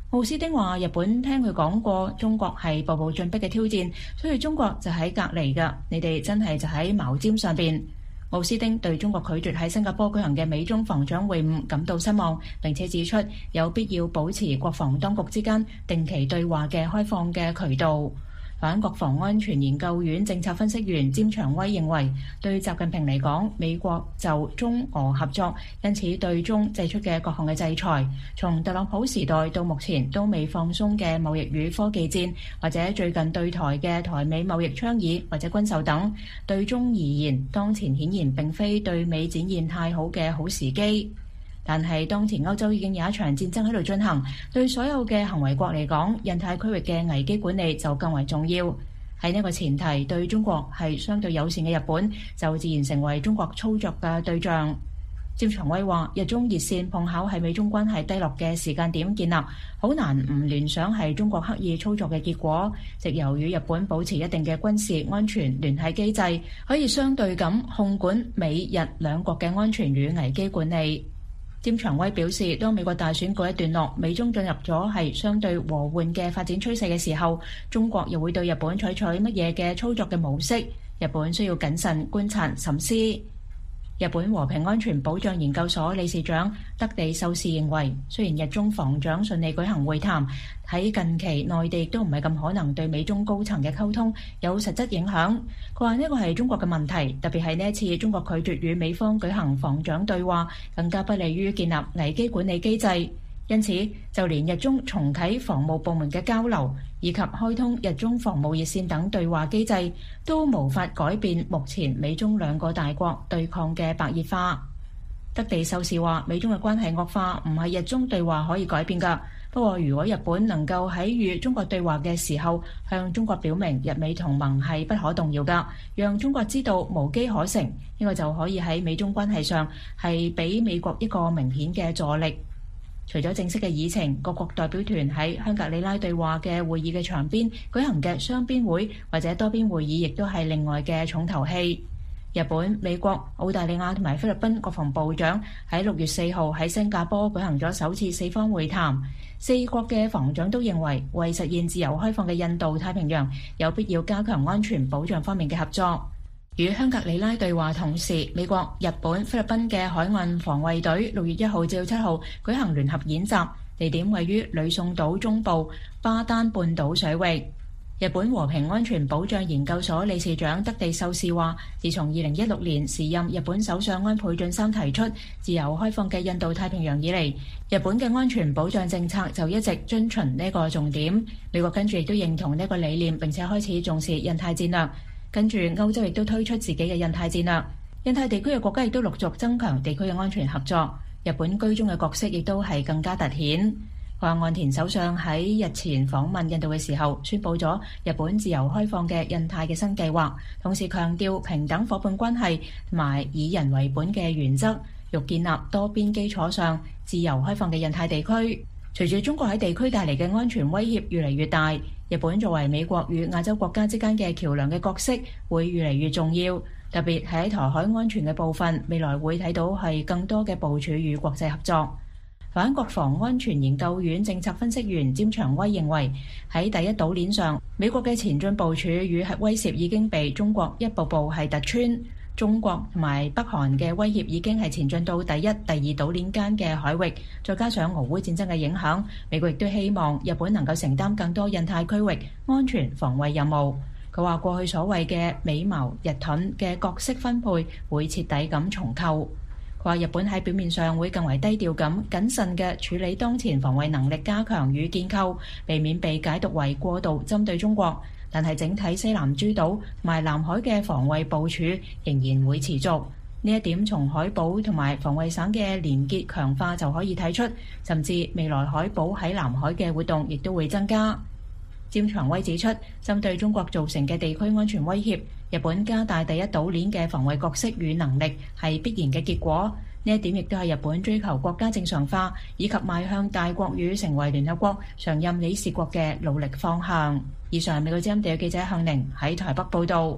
奧斯汀話：日本聽佢講過，中國係步步進逼嘅挑戰，所以中國就喺隔離㗎，你哋真係就喺矛尖上邊。奧斯汀對中國拒絕喺新加坡舉行嘅美中防長會晤感到失望，並且指出有必要保持國防當局之間定期對話嘅開放嘅渠道。台灣國防安全研究院政策分析員詹長威認為，對習近平嚟講，美國就中俄合作，因此對中祭出嘅各項嘅制裁，從特朗普時代到目前都未放鬆嘅貿易與科技戰，或者最近對台嘅台美貿易倡議或者軍售等，對中而言，當前顯然並非對美展現太好嘅好時機。但係當前歐洲已經有一場戰爭喺度進行，對所有嘅行為國嚟講，印太區域嘅危機管理就更為重要。喺呢個前提，對中國係相對友善嘅日本，就自然成為中國操作嘅對象。詹長威話：日中熱線碰巧係美中關係低落嘅時間點建立，好難唔聯想係中國刻意操作嘅結果。藉由與日本保持一定嘅軍事安全聯繫機制，可以相對咁控管美日兩國嘅安全與危機管理。詹長威表示，當美國大選告一段落，美中進入咗係相對和緩嘅發展趨勢嘅時候，中國又會對日本採取乜嘢嘅操作嘅模式？日本需要謹慎觀察審思。日本和平安全保障研究所理事長德地秀士認為，雖然日中防長順利舉行會談，喺近期內地都唔係咁可能對美中高層嘅溝通有實質影響。佢話呢個係中國嘅問題，特別係呢一次中國拒絕與美方舉行防長對話，更加不利於建立危機管理機制。因此，就連日中重啟防務部門嘅交流，以及開通日中防務熱線等對話機制，都無法改變目前美中兩個大國對抗嘅白熱化。德地秀士話：美中嘅關係惡化唔係日中對話可以改變㗎。不過，如果日本能夠喺與中國對話嘅時候，向中國表明日美同盟係不可動搖㗎，讓中國知道無機可乘，呢個就可以喺美中關係上係俾美國一個明顯嘅助力。除咗正式嘅議程，各國代表團喺香格里拉對話嘅會議嘅場邊舉行嘅雙邊會或者多邊會議，亦都係另外嘅重頭戲。日本、美國、澳大利亞同埋菲律賓國防部長喺六月四號喺新加坡舉行咗首次四方會談，四國嘅防長都認為，為實現自由開放嘅印度太平洋，有必要加強安全保障方面嘅合作。與香格里拉對話同時，美國、日本、菲律賓嘅海岸防衛隊六月一號至到七號舉行聯合演習，地點位於呂宋島中部巴丹半島水域。日本和平安全保障研究所理事長德地秀士話，自從二零一六年時任日本首相安倍晉三提出自由開放嘅印度太平洋以嚟，日本嘅安全保障政策就一直遵循呢個重點。美國跟住亦都認同呢個理念，並且開始重視印太戰略。跟住歐洲亦都推出自己嘅印太戰略，印太地區嘅國家亦都陸續增強地區嘅安全合作。日本居中嘅角色亦都係更加突顯。話岸田首相喺日前訪問印度嘅時候，宣布咗日本自由開放嘅印太嘅新計劃，同時強調平等夥伴關係同埋以人為本嘅原則，欲建立多邊基礎上自由開放嘅印太地區。隨住中國喺地區帶嚟嘅安全威脅越嚟越大，日本作為美國與亞洲國家之間嘅橋梁嘅角色會越嚟越重要。特別係喺台海安全嘅部分，未來會睇到係更多嘅部署與國際合作。台灣國防安全研究院政策分析員詹長威認為，喺第一島鏈上，美國嘅前進部署與核威懾已經被中國一步步係突穿。中國同埋北韓嘅威脅已經係前進到第一、第二島鏈間嘅海域，再加上俄烏戰爭嘅影響，美國亦都希望日本能夠承擔更多印太區域安全防衛任務。佢話過去所謂嘅美謀日盾嘅角色分配會徹底咁重構。佢話日本喺表面上會更為低調咁謹慎嘅處理當前防衛能力加強與建構，避免被解讀為過度針對中國。但係整體西南諸島同埋南海嘅防衛部署仍然會持續。呢一點從海保同埋防衛省嘅連結強化就可以睇出，甚至未來海保喺南海嘅活動亦都會增加。詹長威指出，針對中國造成嘅地區安全威脅，日本加大第一島鏈嘅防衛角色與能力係必然嘅結果。呢一點亦都係日本追求國家正常化以及邁向大國與成為聯合國常任理事國嘅努力方向。以上係美國之音地記者向寧喺台北報導。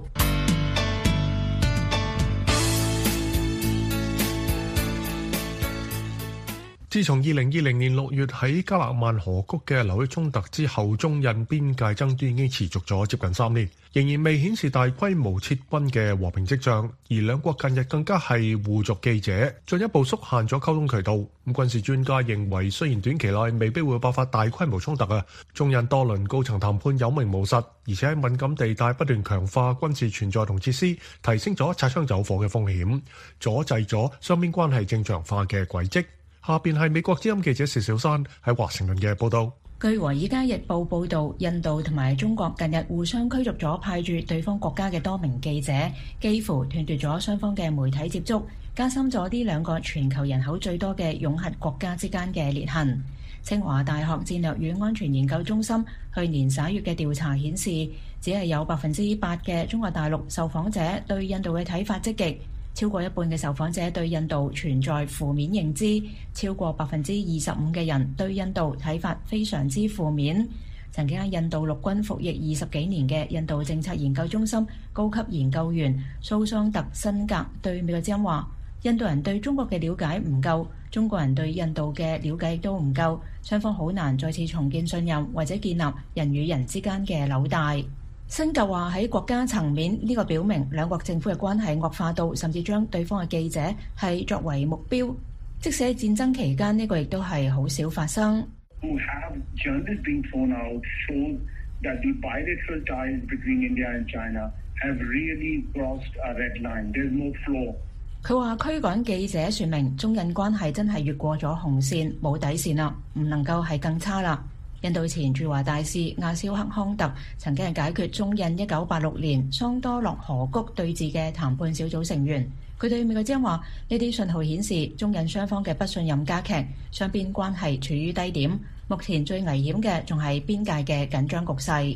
自從二零二零年六月喺加勒萬河谷嘅流血衝突之後，中印邊界爭端已經持續咗接近三年，仍然未顯示大規模撤軍嘅和平跡象。而兩國近日更加係互逐記者，進一步縮限咗溝通渠道。咁軍事專家認為，雖然短期內未必會爆發大規模衝突啊，中印多輪高層談判有名無實，而且喺敏感地帶不斷強化軍事存在同設施，提升咗擦槍走火嘅風險，阻滯咗雙邊關係正常化嘅軌跡。下邊係美國之音記者薛小山喺華盛頓嘅報道。 據《華爾街日報》報導，印度同埋中國近日互相驅逐咗派駐對方國家嘅多名記者，幾乎斷絕咗雙方嘅媒體接觸，加深咗呢兩個全球人口最多嘅擁核國家之間嘅裂痕。清華大學戰略與安全研究中心去年十一月嘅調查顯示，只係有百分之八嘅中國大陸受訪者對印度嘅睇法積極。超過一半嘅受訪者對印度存在負面認知，超過百分之二十五嘅人對印度睇法非常之負面。曾經喺印度陸軍服役二十幾年嘅印度政策研究中心高級研究員蘇桑特辛格對美國之音話：印度人對中國嘅了解唔夠，中國人對印度嘅了解亦都唔夠，雙方好難再次重建信任或者建立人與人之間嘅紐帶。辛格話喺國家層面，呢個表明兩國政府嘅關係惡化到甚至將對方嘅記者係作為目標，即使喺戰爭期間，呢個亦都係好少發生。佢話驅趕記者說明中印關係真係越過咗紅線，冇底線啦，唔能夠係更差啦。印度前駐華大使亞蕭克康特曾經係解決中印一九八六年桑多洛河谷對峙嘅談判小組成員。佢對美國之音話：呢啲信號顯示中印雙方嘅不信任加劇，雙邊關係處於低點。目前最危險嘅仲係邊界嘅緊張局勢。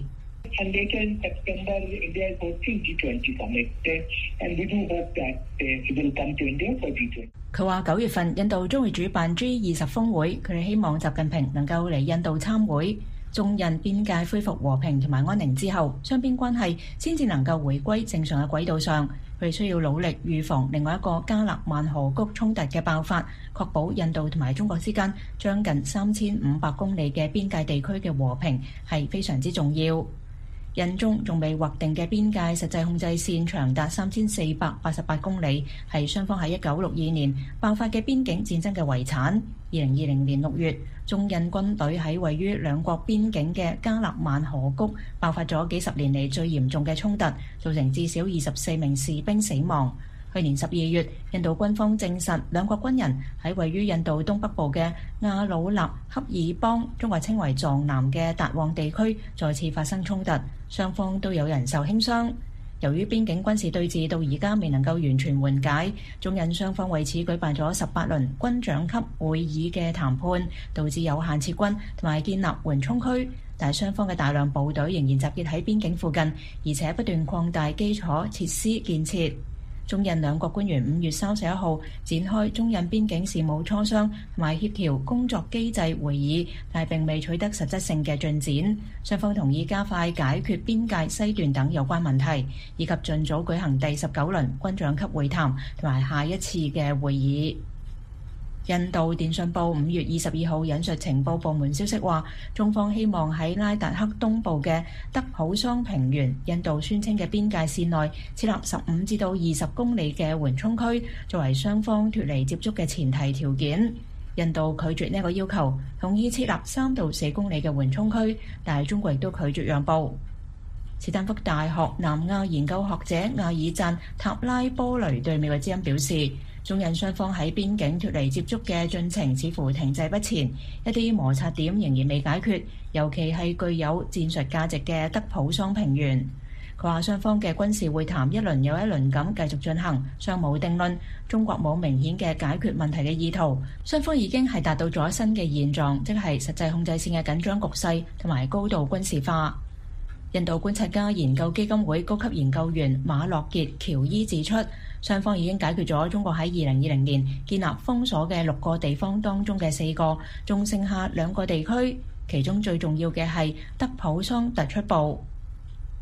佢話九月份印度將會主辦 G 二十峰會，佢哋希望習近平能夠嚟印度參會。中印邊界恢復和平同埋安寧之後，雙邊關係先至能夠回歸正常嘅軌道上。佢哋需要努力預防另外一個加勒萬河谷衝突嘅爆發，確保印度同埋中國之間將近三千五百公里嘅邊界地區嘅和平係非常之重要。印中仲未劃定嘅邊界實際控制線長達三千四百八十八公里，係雙方喺一九六二年爆發嘅邊境戰爭嘅遺產。二零二零年六月，中印軍隊喺位於兩國邊境嘅加勒萬河谷爆發咗幾十年嚟最嚴重嘅衝突，造成至少二十四名士兵死亡。去年十二月，印度軍方證實兩國軍人喺位於印度東北部嘅亞魯納恰爾邦，中國稱為藏南嘅達旺地區再次發生衝突，雙方都有人受輕傷。由於邊境軍事對峙到而家未能夠完全緩解，中印雙方為此舉辦咗十八輪軍長級會議嘅談判，導致有限撤軍同埋建立緩衝區，但係雙方嘅大量部隊仍然集結喺邊境附近，而且不斷擴大基礎設施建設。中印兩國官員五月三十一號展開中印邊境事務磋商同埋協調工作機制會議，但係並未取得實質性嘅進展。雙方同意加快解決邊界西段等有關問題，以及盡早舉行第十九輪軍長級會談同埋下一次嘅會議。印度電訊報五月二十二號引述情報部門消息話，中方希望喺拉達克東部嘅德普桑平原，印度宣稱嘅邊界線內設立十五至到二十公里嘅緩衝區，作為雙方脫離接觸嘅前提條件。印度拒絕呢個要求，同意設立三到四公里嘅緩衝區，但係中國亦都拒絕讓步。斯坦福大學南亞研究學者阿爾贊塔拉波雷對美國之音表示，中印雙方喺邊境脫離接觸嘅進程似乎停滯不前，一啲摩擦點仍然未解決，尤其係具有戰術價值嘅德普桑平原。佢話雙方嘅軍事會談一輪又一輪咁繼續進行，尚無定論。中國冇明顯嘅解決問題嘅意圖，雙方已經係達到咗新嘅現狀，即係實際控制線嘅緊張局勢同埋高度軍事化。印度觀察家研究基金會高級研究員馬洛傑喬伊指出，雙方已經解決咗中國喺二零二零年建立封鎖嘅六個地方當中嘅四個，仲剩下兩個地區，其中最重要嘅係德普桑突出部。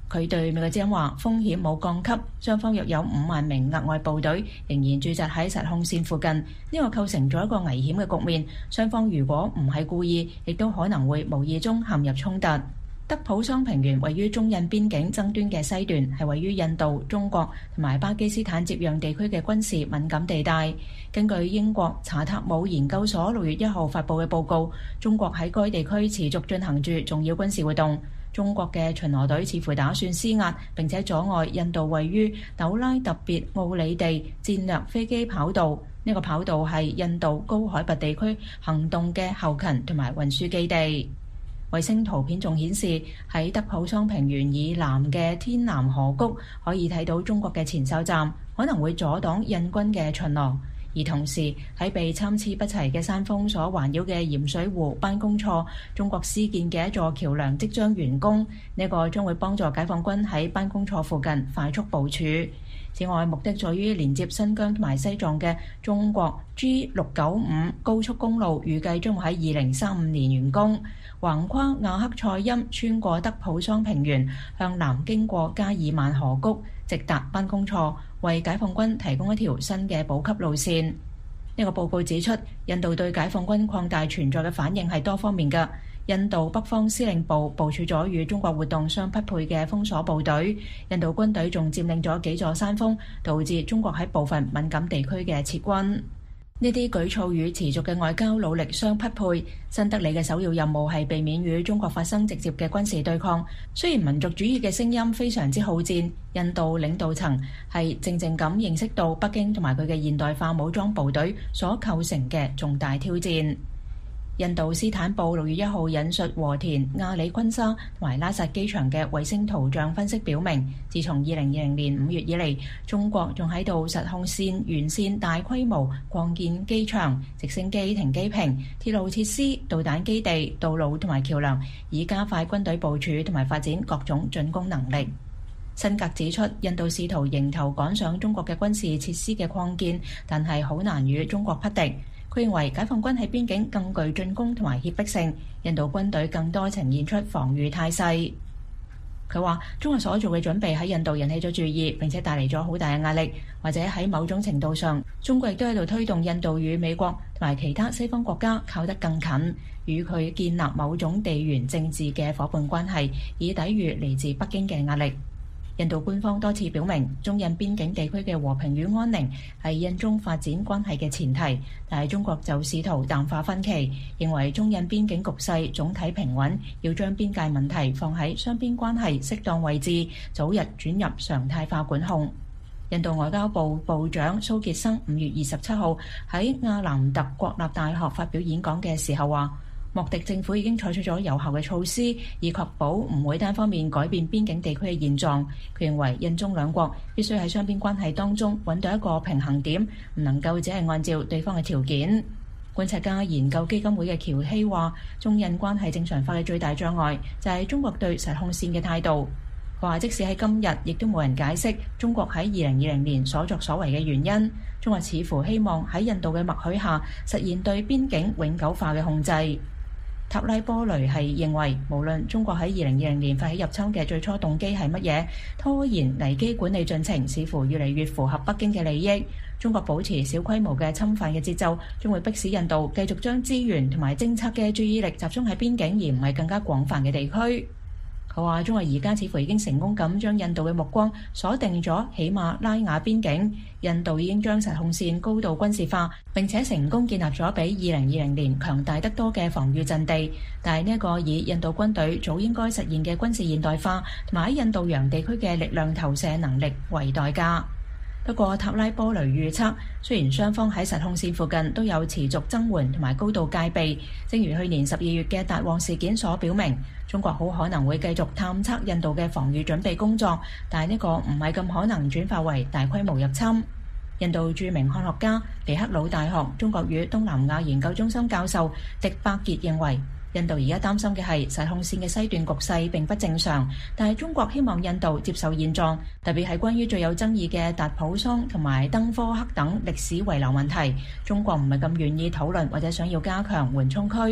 佢對美國之音話風險冇降級，雙方約有五萬名額外部隊仍然駐紮喺實控線附近，呢個構成咗一個危險嘅局面。雙方如果唔係故意，亦都可能會無意中陷入衝突。德普桑平原位於中印邊境爭端嘅西段，係位於印度、中國同埋巴基斯坦接壤地區嘅軍事敏感地帶。根據英國查塔姆研究所六月一號發布嘅報告，中國喺該地區持續進行住重要軍事活動。中國嘅巡邏隊似乎打算施壓，並且阻礙印度位於斗拉特別奧里地戰略飛機跑道。呢個跑道係印度高海拔地區行動嘅後勤同埋運輸基地。衛星圖片仲顯示喺德普桑平原以南嘅天南河谷可以睇到中國嘅前哨站，可能會阻擋印軍嘅巡邏。而同時喺被參差不齊嘅山峰所環繞嘅鹽水湖班公錯，中國施建嘅一座橋梁即將完工，呢個將會幫助解放軍喺班公錯附近快速部署。此外，目的在於連接新疆同埋西藏嘅中國 G 六九五高速公路，預計將會喺二零三五年完工，橫跨亞克賽欽，穿過德普桑平原，向南經過加爾曼河谷，直達班公錯，為解放軍提供一條新嘅補給路線。呢個報告指出，印度對解放軍擴大存在嘅反應係多方面嘅。印度北方司令部部署咗與中國活動相匹配嘅封鎖部隊，印度軍隊仲佔領咗幾座山峰，導致中國喺部分敏感地區嘅撤軍。呢啲舉措與持續嘅外交努力相匹配。新德里嘅首要任務係避免與中國發生直接嘅軍事對抗。雖然民族主義嘅聲音非常之好戰，印度領導層係靜靜咁認識到北京同埋佢嘅現代化武裝部隊所構成嘅重大挑戰。印度斯坦布六月一號引述和田、亞里昆沙同埋拉薩機場嘅衛星圖像分析表明，自從二零二零年五月以嚟，中國仲喺度實控線沿線大規模擴建機場、直升機停機坪、鐵路設施、導彈基地、道路同埋橋梁，以加快軍隊部署同埋發展各種進攻能力。辛格指出，印度試圖迎頭趕上中國嘅軍事設施嘅擴建，但係好難與中國匹敵。佢認為解放軍喺邊境更具進攻同埋脅迫性，印度軍隊更多呈現出防禦態勢。佢話中國所做嘅準備喺印度引起咗注意，並且帶嚟咗好大嘅壓力，或者喺某種程度上，中國亦都喺度推動印度與美國同埋其他西方國家靠得更近，與佢建立某種地緣政治嘅夥伴關係，以抵禦嚟自北京嘅壓力。印度官方多次表明，中印邊境地區嘅和平與安寧係印中發展關係嘅前提，但係中國就試圖淡化分歧，認為中印邊境局勢總體平穩，要將邊界問題放喺雙邊關係適當位置，早日轉入常態化管控。印度外交部部長蘇傑生五月二十七號喺亞南特國立大學發表演講嘅時候話，莫迪政府已經採取咗有效嘅措施，以確保唔會單方面改變邊境地區嘅現狀。佢認為印中兩國必須喺雙邊關係當中揾到一個平衡點，唔能夠只係按照對方嘅條件。觀察家研究基金會嘅喬希話，中印關係正常化嘅最大障礙就係中國對實控線嘅態度。佢話即使喺今日，亦都冇人解釋中國喺二零二零年所作所為嘅原因。中國似乎希望喺印度嘅默許下實現對邊境永久化嘅控制。塔拉波雷係認為，無論中國喺二零二零年發起入侵嘅最初動機係乜嘢，拖延危機管理進程似乎越嚟越符合北京嘅利益。中國保持小規模嘅侵犯嘅節奏，將會迫使印度繼續將資源同埋政策嘅注意力集中喺邊境，而唔係更加廣泛嘅地區。佢話中國而家似乎已經成功咁將印度嘅目光鎖定咗喜馬拉雅邊境，印度已經將實控線高度軍事化，並且成功建立咗比二零二零年強大得多嘅防禦陣地。但係呢一個以印度軍隊早應該實現嘅軍事現代化同埋喺印度洋地區嘅力量投射能力為代價。不過塔拉波雷預測，雖然雙方喺實控線附近都有持續增援同埋高度戒備，正如去年十二月嘅達旺事件所表明，中國好可能會繼續探測印度嘅防禦準備工作，但係呢個唔係咁可能轉化為大規模入侵。印度著名漢學家、尼赫魯大學中國與東南亞研究中心教授迪伯傑認為，印度而家擔心嘅係實控線嘅西段局勢並不正常，但係中國希望印度接受現狀，特別係關於最有爭議嘅達普桑同埋登科克等歷史遺留問題，中國唔係咁願意討論或者想要加強緩衝區。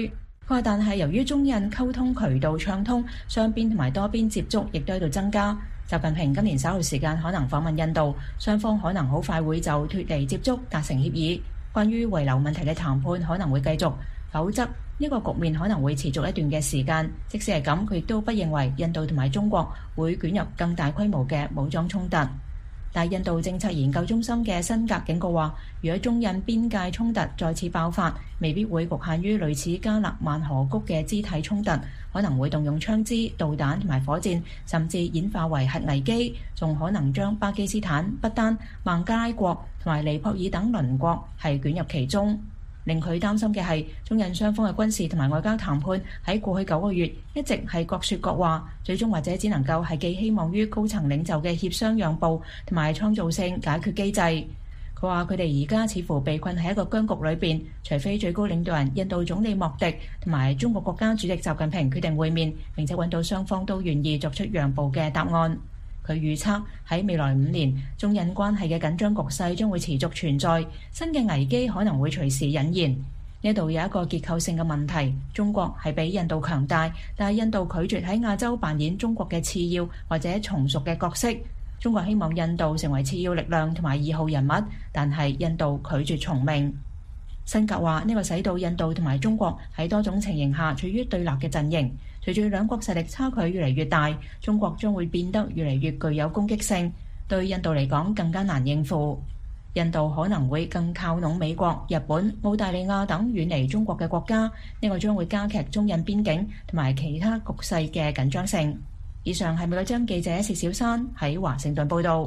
佢話，但係由於中印溝通渠道暢通，雙邊同埋多邊接觸亦都喺度增加。習近平今年稍後時間可能訪問印度，雙方可能好快會就脫離接觸達成協議。關於遺留問題嘅談判可能會繼續，否則呢個局面可能會持續一段嘅時間。即使係咁，佢亦都不認為印度同埋中國會捲入更大規模嘅武裝衝突。但印度政策研究中心嘅辛格警告話，如果中印邊界衝突再次爆發，未必會局限於類似加勒萬河谷嘅肢體衝突，可能會動用槍支、導彈同埋火箭，甚至演化為核危機，仲可能將巴基斯坦、不丹、孟加拉國同埋尼泊爾等鄰國係捲入其中。令佢擔心嘅係，中印雙方嘅軍事同埋外交談判喺過去九個月一直係各說各話，最終或者只能夠係寄希望於高層領袖嘅協商讓步同埋創造性解決機制。佢話佢哋而家似乎被困喺一個僵局裏邊，除非最高領導人印度總理莫迪同埋中國國家主席習近平決定會面，並且揾到雙方都願意作出讓步嘅答案。佢預測喺未來五年，中印關係嘅緊張局勢將會持續存在，新嘅危機可能會隨時引現。呢度有一個結構性嘅問題，中國係比印度強大，但係印度拒絕喺亞洲扮演中國嘅次要或者從屬嘅角色。中國希望印度成為次要力量同埋二號人物，但係印度拒絕從命。辛格話呢個使到印度同埋中國喺多種情形下處於對立嘅陣營。隨住兩國實力差距越嚟越大，中國將會變得越嚟越具有攻擊性，對印度嚟講更加難應付。印度可能會更靠攏美國、日本、澳大利亞等遠離中國嘅國家，呢個將會加劇中印邊境同埋其他局勢嘅緊張性。以上係美國之音記者薛小珊喺華盛頓報導。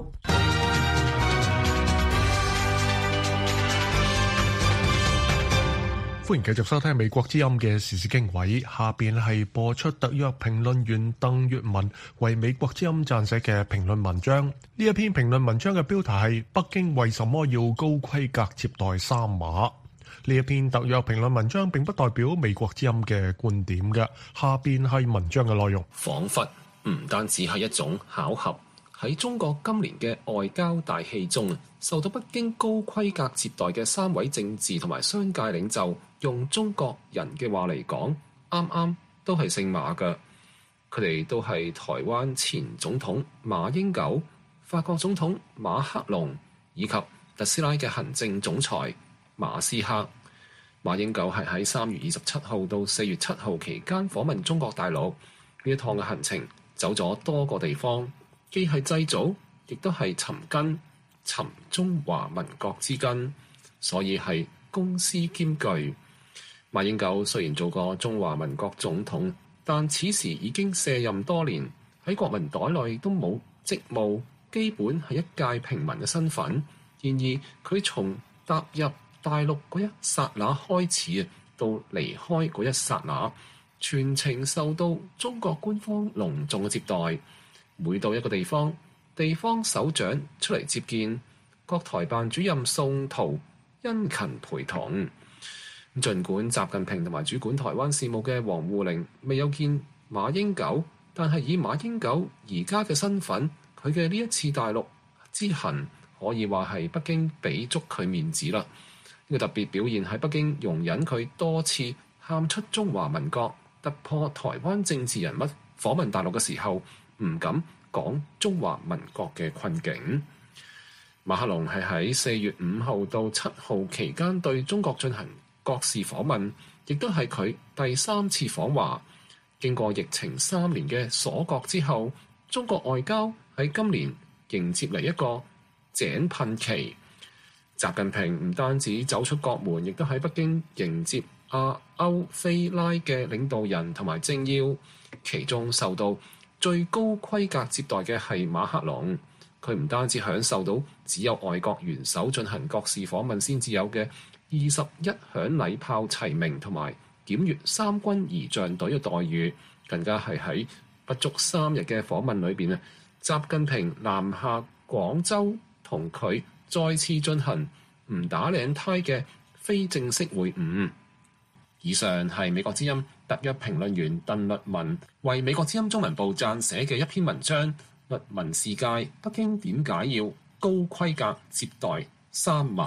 歡迎繼續收聽美國之音嘅時事經緯，下邊係播出特約評論員鄧月文為美國之音撰寫嘅評論文章。呢一篇評論文章嘅標題係北京為什麼要高規格接待三馬。呢一篇特約評論文章並不代表美國之音嘅觀點嘅，下邊係文章嘅內容。 彷彿唔單止係一種巧合，喺中國今年嘅外交大戲中，受到北京高規格接待嘅三位政治同埋商界領袖，用中國人嘅話嚟講，啱啱都係姓馬嘅。佢哋都係台灣前總統馬英九、法國總統馬克龍以及特斯拉嘅行政總裁馬斯克。馬英九係喺三月二十七號到四月七號期間訪問中國大陸，呢一趟嘅行程走咗多個地方，既係祭祖，亦都係尋根，尋中華民國之根，所以係公私兼具。馬英九雖然做過中華民國總統，但此時已經卸任多年，喺國民黨內都冇職務，基本係一介平民嘅身份。然而佢從踏入大陸嗰一剎那開始啊，到離開嗰一剎那，全程受到中國官方隆重嘅接待。每到一個地方，地方首長出嚟接見，國台辦主任宋濤殷勤陪同。儘管習近平同埋主管台灣事務嘅王滬寧未有見馬英九，但係以馬英九而家嘅身份，佢嘅呢一次大陸之行可以話係北京俾足佢面子啦。呢個特別表現喺北京容忍佢多次喊出中華民國，突破台灣政治人物訪問大陸嘅時候唔敢講中華民國嘅困境。馬克龍係喺四月五號到七號期間對中國進行國事訪問，亦都係佢第三次訪華。經過疫情三年嘅鎖國之後，中國外交喺今年迎接嚟一個井噴期。習近平唔單止走出國門，亦都喺北京迎接亞歐非拉嘅領導人同埋政要，其中受到最高規格接待嘅係馬克龍。佢唔單止享受到只有外國元首進行國事訪問先至有嘅二十一響禮炮齊鳴同埋檢閱三軍儀仗隊嘅待遇，更加係喺不足三日嘅訪問裏邊啊，習近平南下廣州同佢再次進行唔打領呔嘅非正式會晤。以上係美國之音特約評論員鄧律文為美國之音中文部撰寫嘅一篇文章。律文世界，北京點解要高規格接待三馬呢？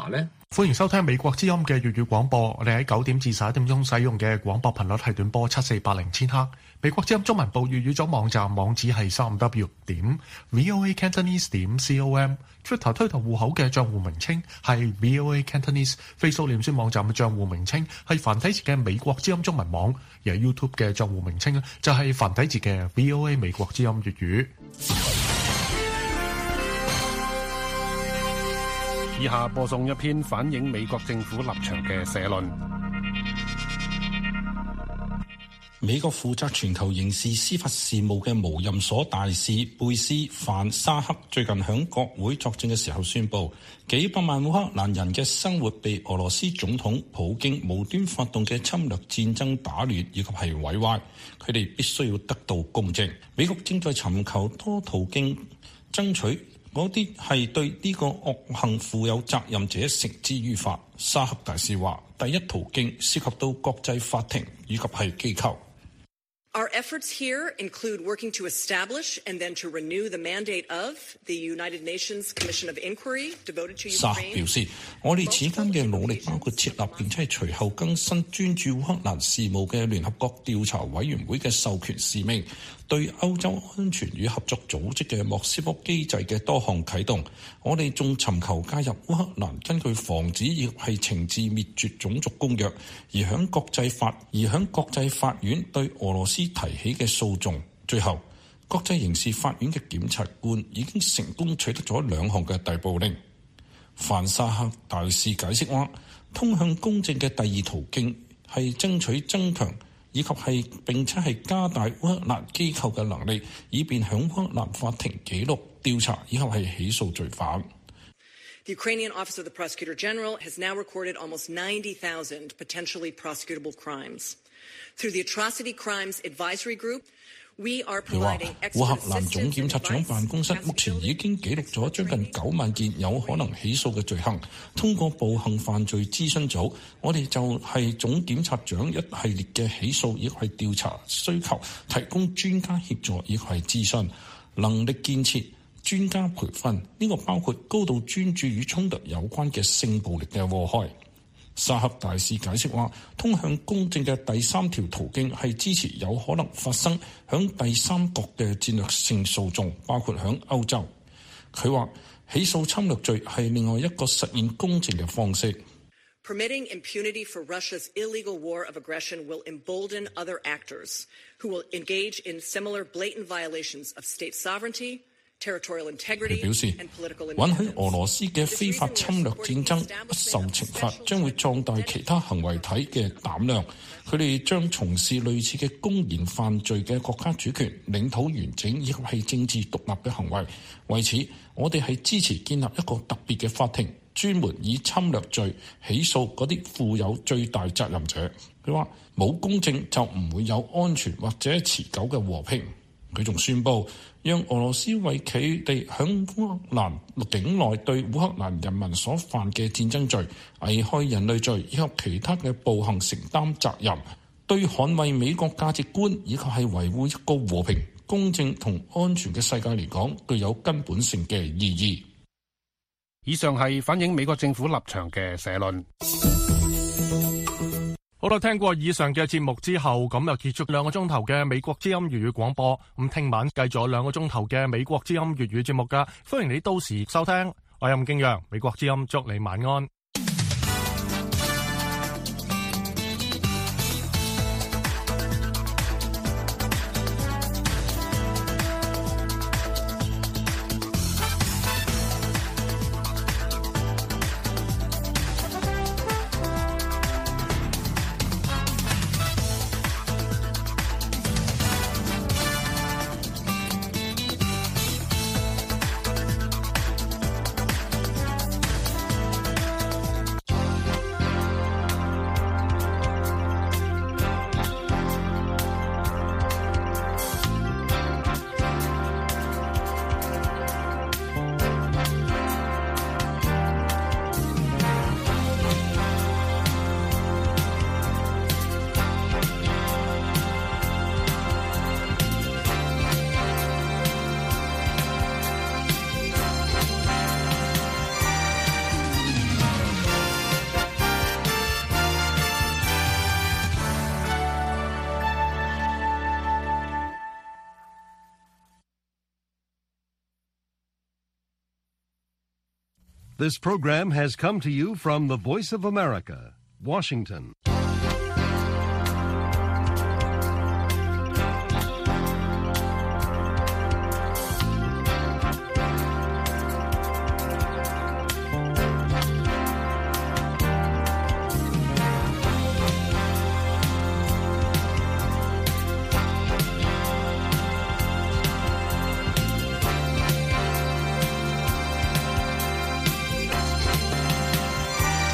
歡迎收聽美國之音嘅粵語廣播。我哋喺九點至十一點鐘使用嘅廣播頻率係短波七四八零千赫。美國之音中文部粵語組網站網址係三 w 點 voa cantonese 點 com。Twitter 推特戶口嘅賬戶名稱係 voa cantonese。Facebook 臉書網站嘅賬戶名稱係繁體字嘅美國之音中文網。而 YouTube 嘅賬戶名稱咧就係繁體字嘅 voa 美國之音粵語。 以下播送一篇反映美國政府立場嘅社論。 美國負責全球刑事司法事務嘅無任所大使貝斯范沙克最近響國會作證嘅時候宣布，幾百萬烏克蘭人嘅生活被俄羅斯總統普京無端發動嘅侵略戰爭打亂以及係毀壞，佢哋必須要得到公正。美國正在尋求多途徑爭取嗰啲係對呢個惡行負有責任者繩之於法。沙克大使話，第一途徑涉及到國際法庭以及係機構。 Our efforts here include working to establish and then to renew the mandate of the United Nations Commission of Inquiry devoted to Ukraine. 沙克表示，我哋此間嘅努力包括設立並且係隨後更新專注烏克蘭事務嘅聯合國調查委員會嘅授權使命，對歐洲安全與合作組織嘅莫斯科機制嘅多項啟動。我哋仲尋求加入烏克蘭根據防止亦係懲治滅絕種族公約而響國際法而響國際法院對俄羅斯提起嘅訴訟。最後，國際刑事法院嘅檢察官已經成功取得咗兩項嘅逮捕令。范沙克大使解釋話，通向公正嘅第二途徑係爭取增強以及係並且係加大烏克蘭機構嘅能力，以便響烏克蘭法庭記錄調查以及係起訴罪犯。 The Ukrainian Office of the Prosecutor General has now recorded almost ninety thousand potentially prosecutable crimes. Through the Atrocity Crimes Advisory Group, we are providing expert assistance. 烏克蘭總檢察長辦公室目前已經記錄咗將近九萬件有可能起訴嘅罪行。通過暴行犯罪諮詢組，我哋就係總檢察長一系列嘅起訴亦係調查需求，提供專家協助亦係諮詢、能力建設、專家培訓。呢、這個包括高度專注與衝突有關嘅性暴力嘅禍害。沙克大使解釋話，通向公正嘅第三條途徑係支持有可能發生響第三國嘅戰略性訴訟，包括響歐洲。佢話起訴侵略罪係另外一個實現公正嘅方式。 Permitting impunity for Russia's illegal war of aggression will embolden other actors who will engage in similar blatant violations of state sovereignty. 佢表示，允許俄羅斯嘅非法侵略戰爭不受懲罰，將會壯大其他行為體嘅膽量。佢哋將從事類似嘅公然犯罪嘅國家主權、領土完整以及係政治獨立嘅行為。為此，我哋係支持建立一個特別嘅法庭，專門以侵略罪起訴嗰啲負有最大責任者。佢話冇公正就唔會有安全或者持久嘅和平。佢仲宣布，讓俄羅斯為佢哋響烏克蘭境內對烏克蘭人民所犯嘅戰爭罪、危害人類罪以及其他嘅暴行承擔責任，對捍衛美國價值觀以及係維護一個和平、公正同安全嘅世界嚟講，具有根本性嘅意義。 以上係反映美國政府立場嘅社論。 好啦，聽過以上嘅節目之後，咁又結束兩個鐘頭嘅美國之音粵語廣播。咁聽晚繼續兩個鐘頭嘅美國之音粵語節目噶，歡迎你到時收聽。我係任敬陽，美國之音祝你晚安。 This program has come to you from the Voice of America, Washington.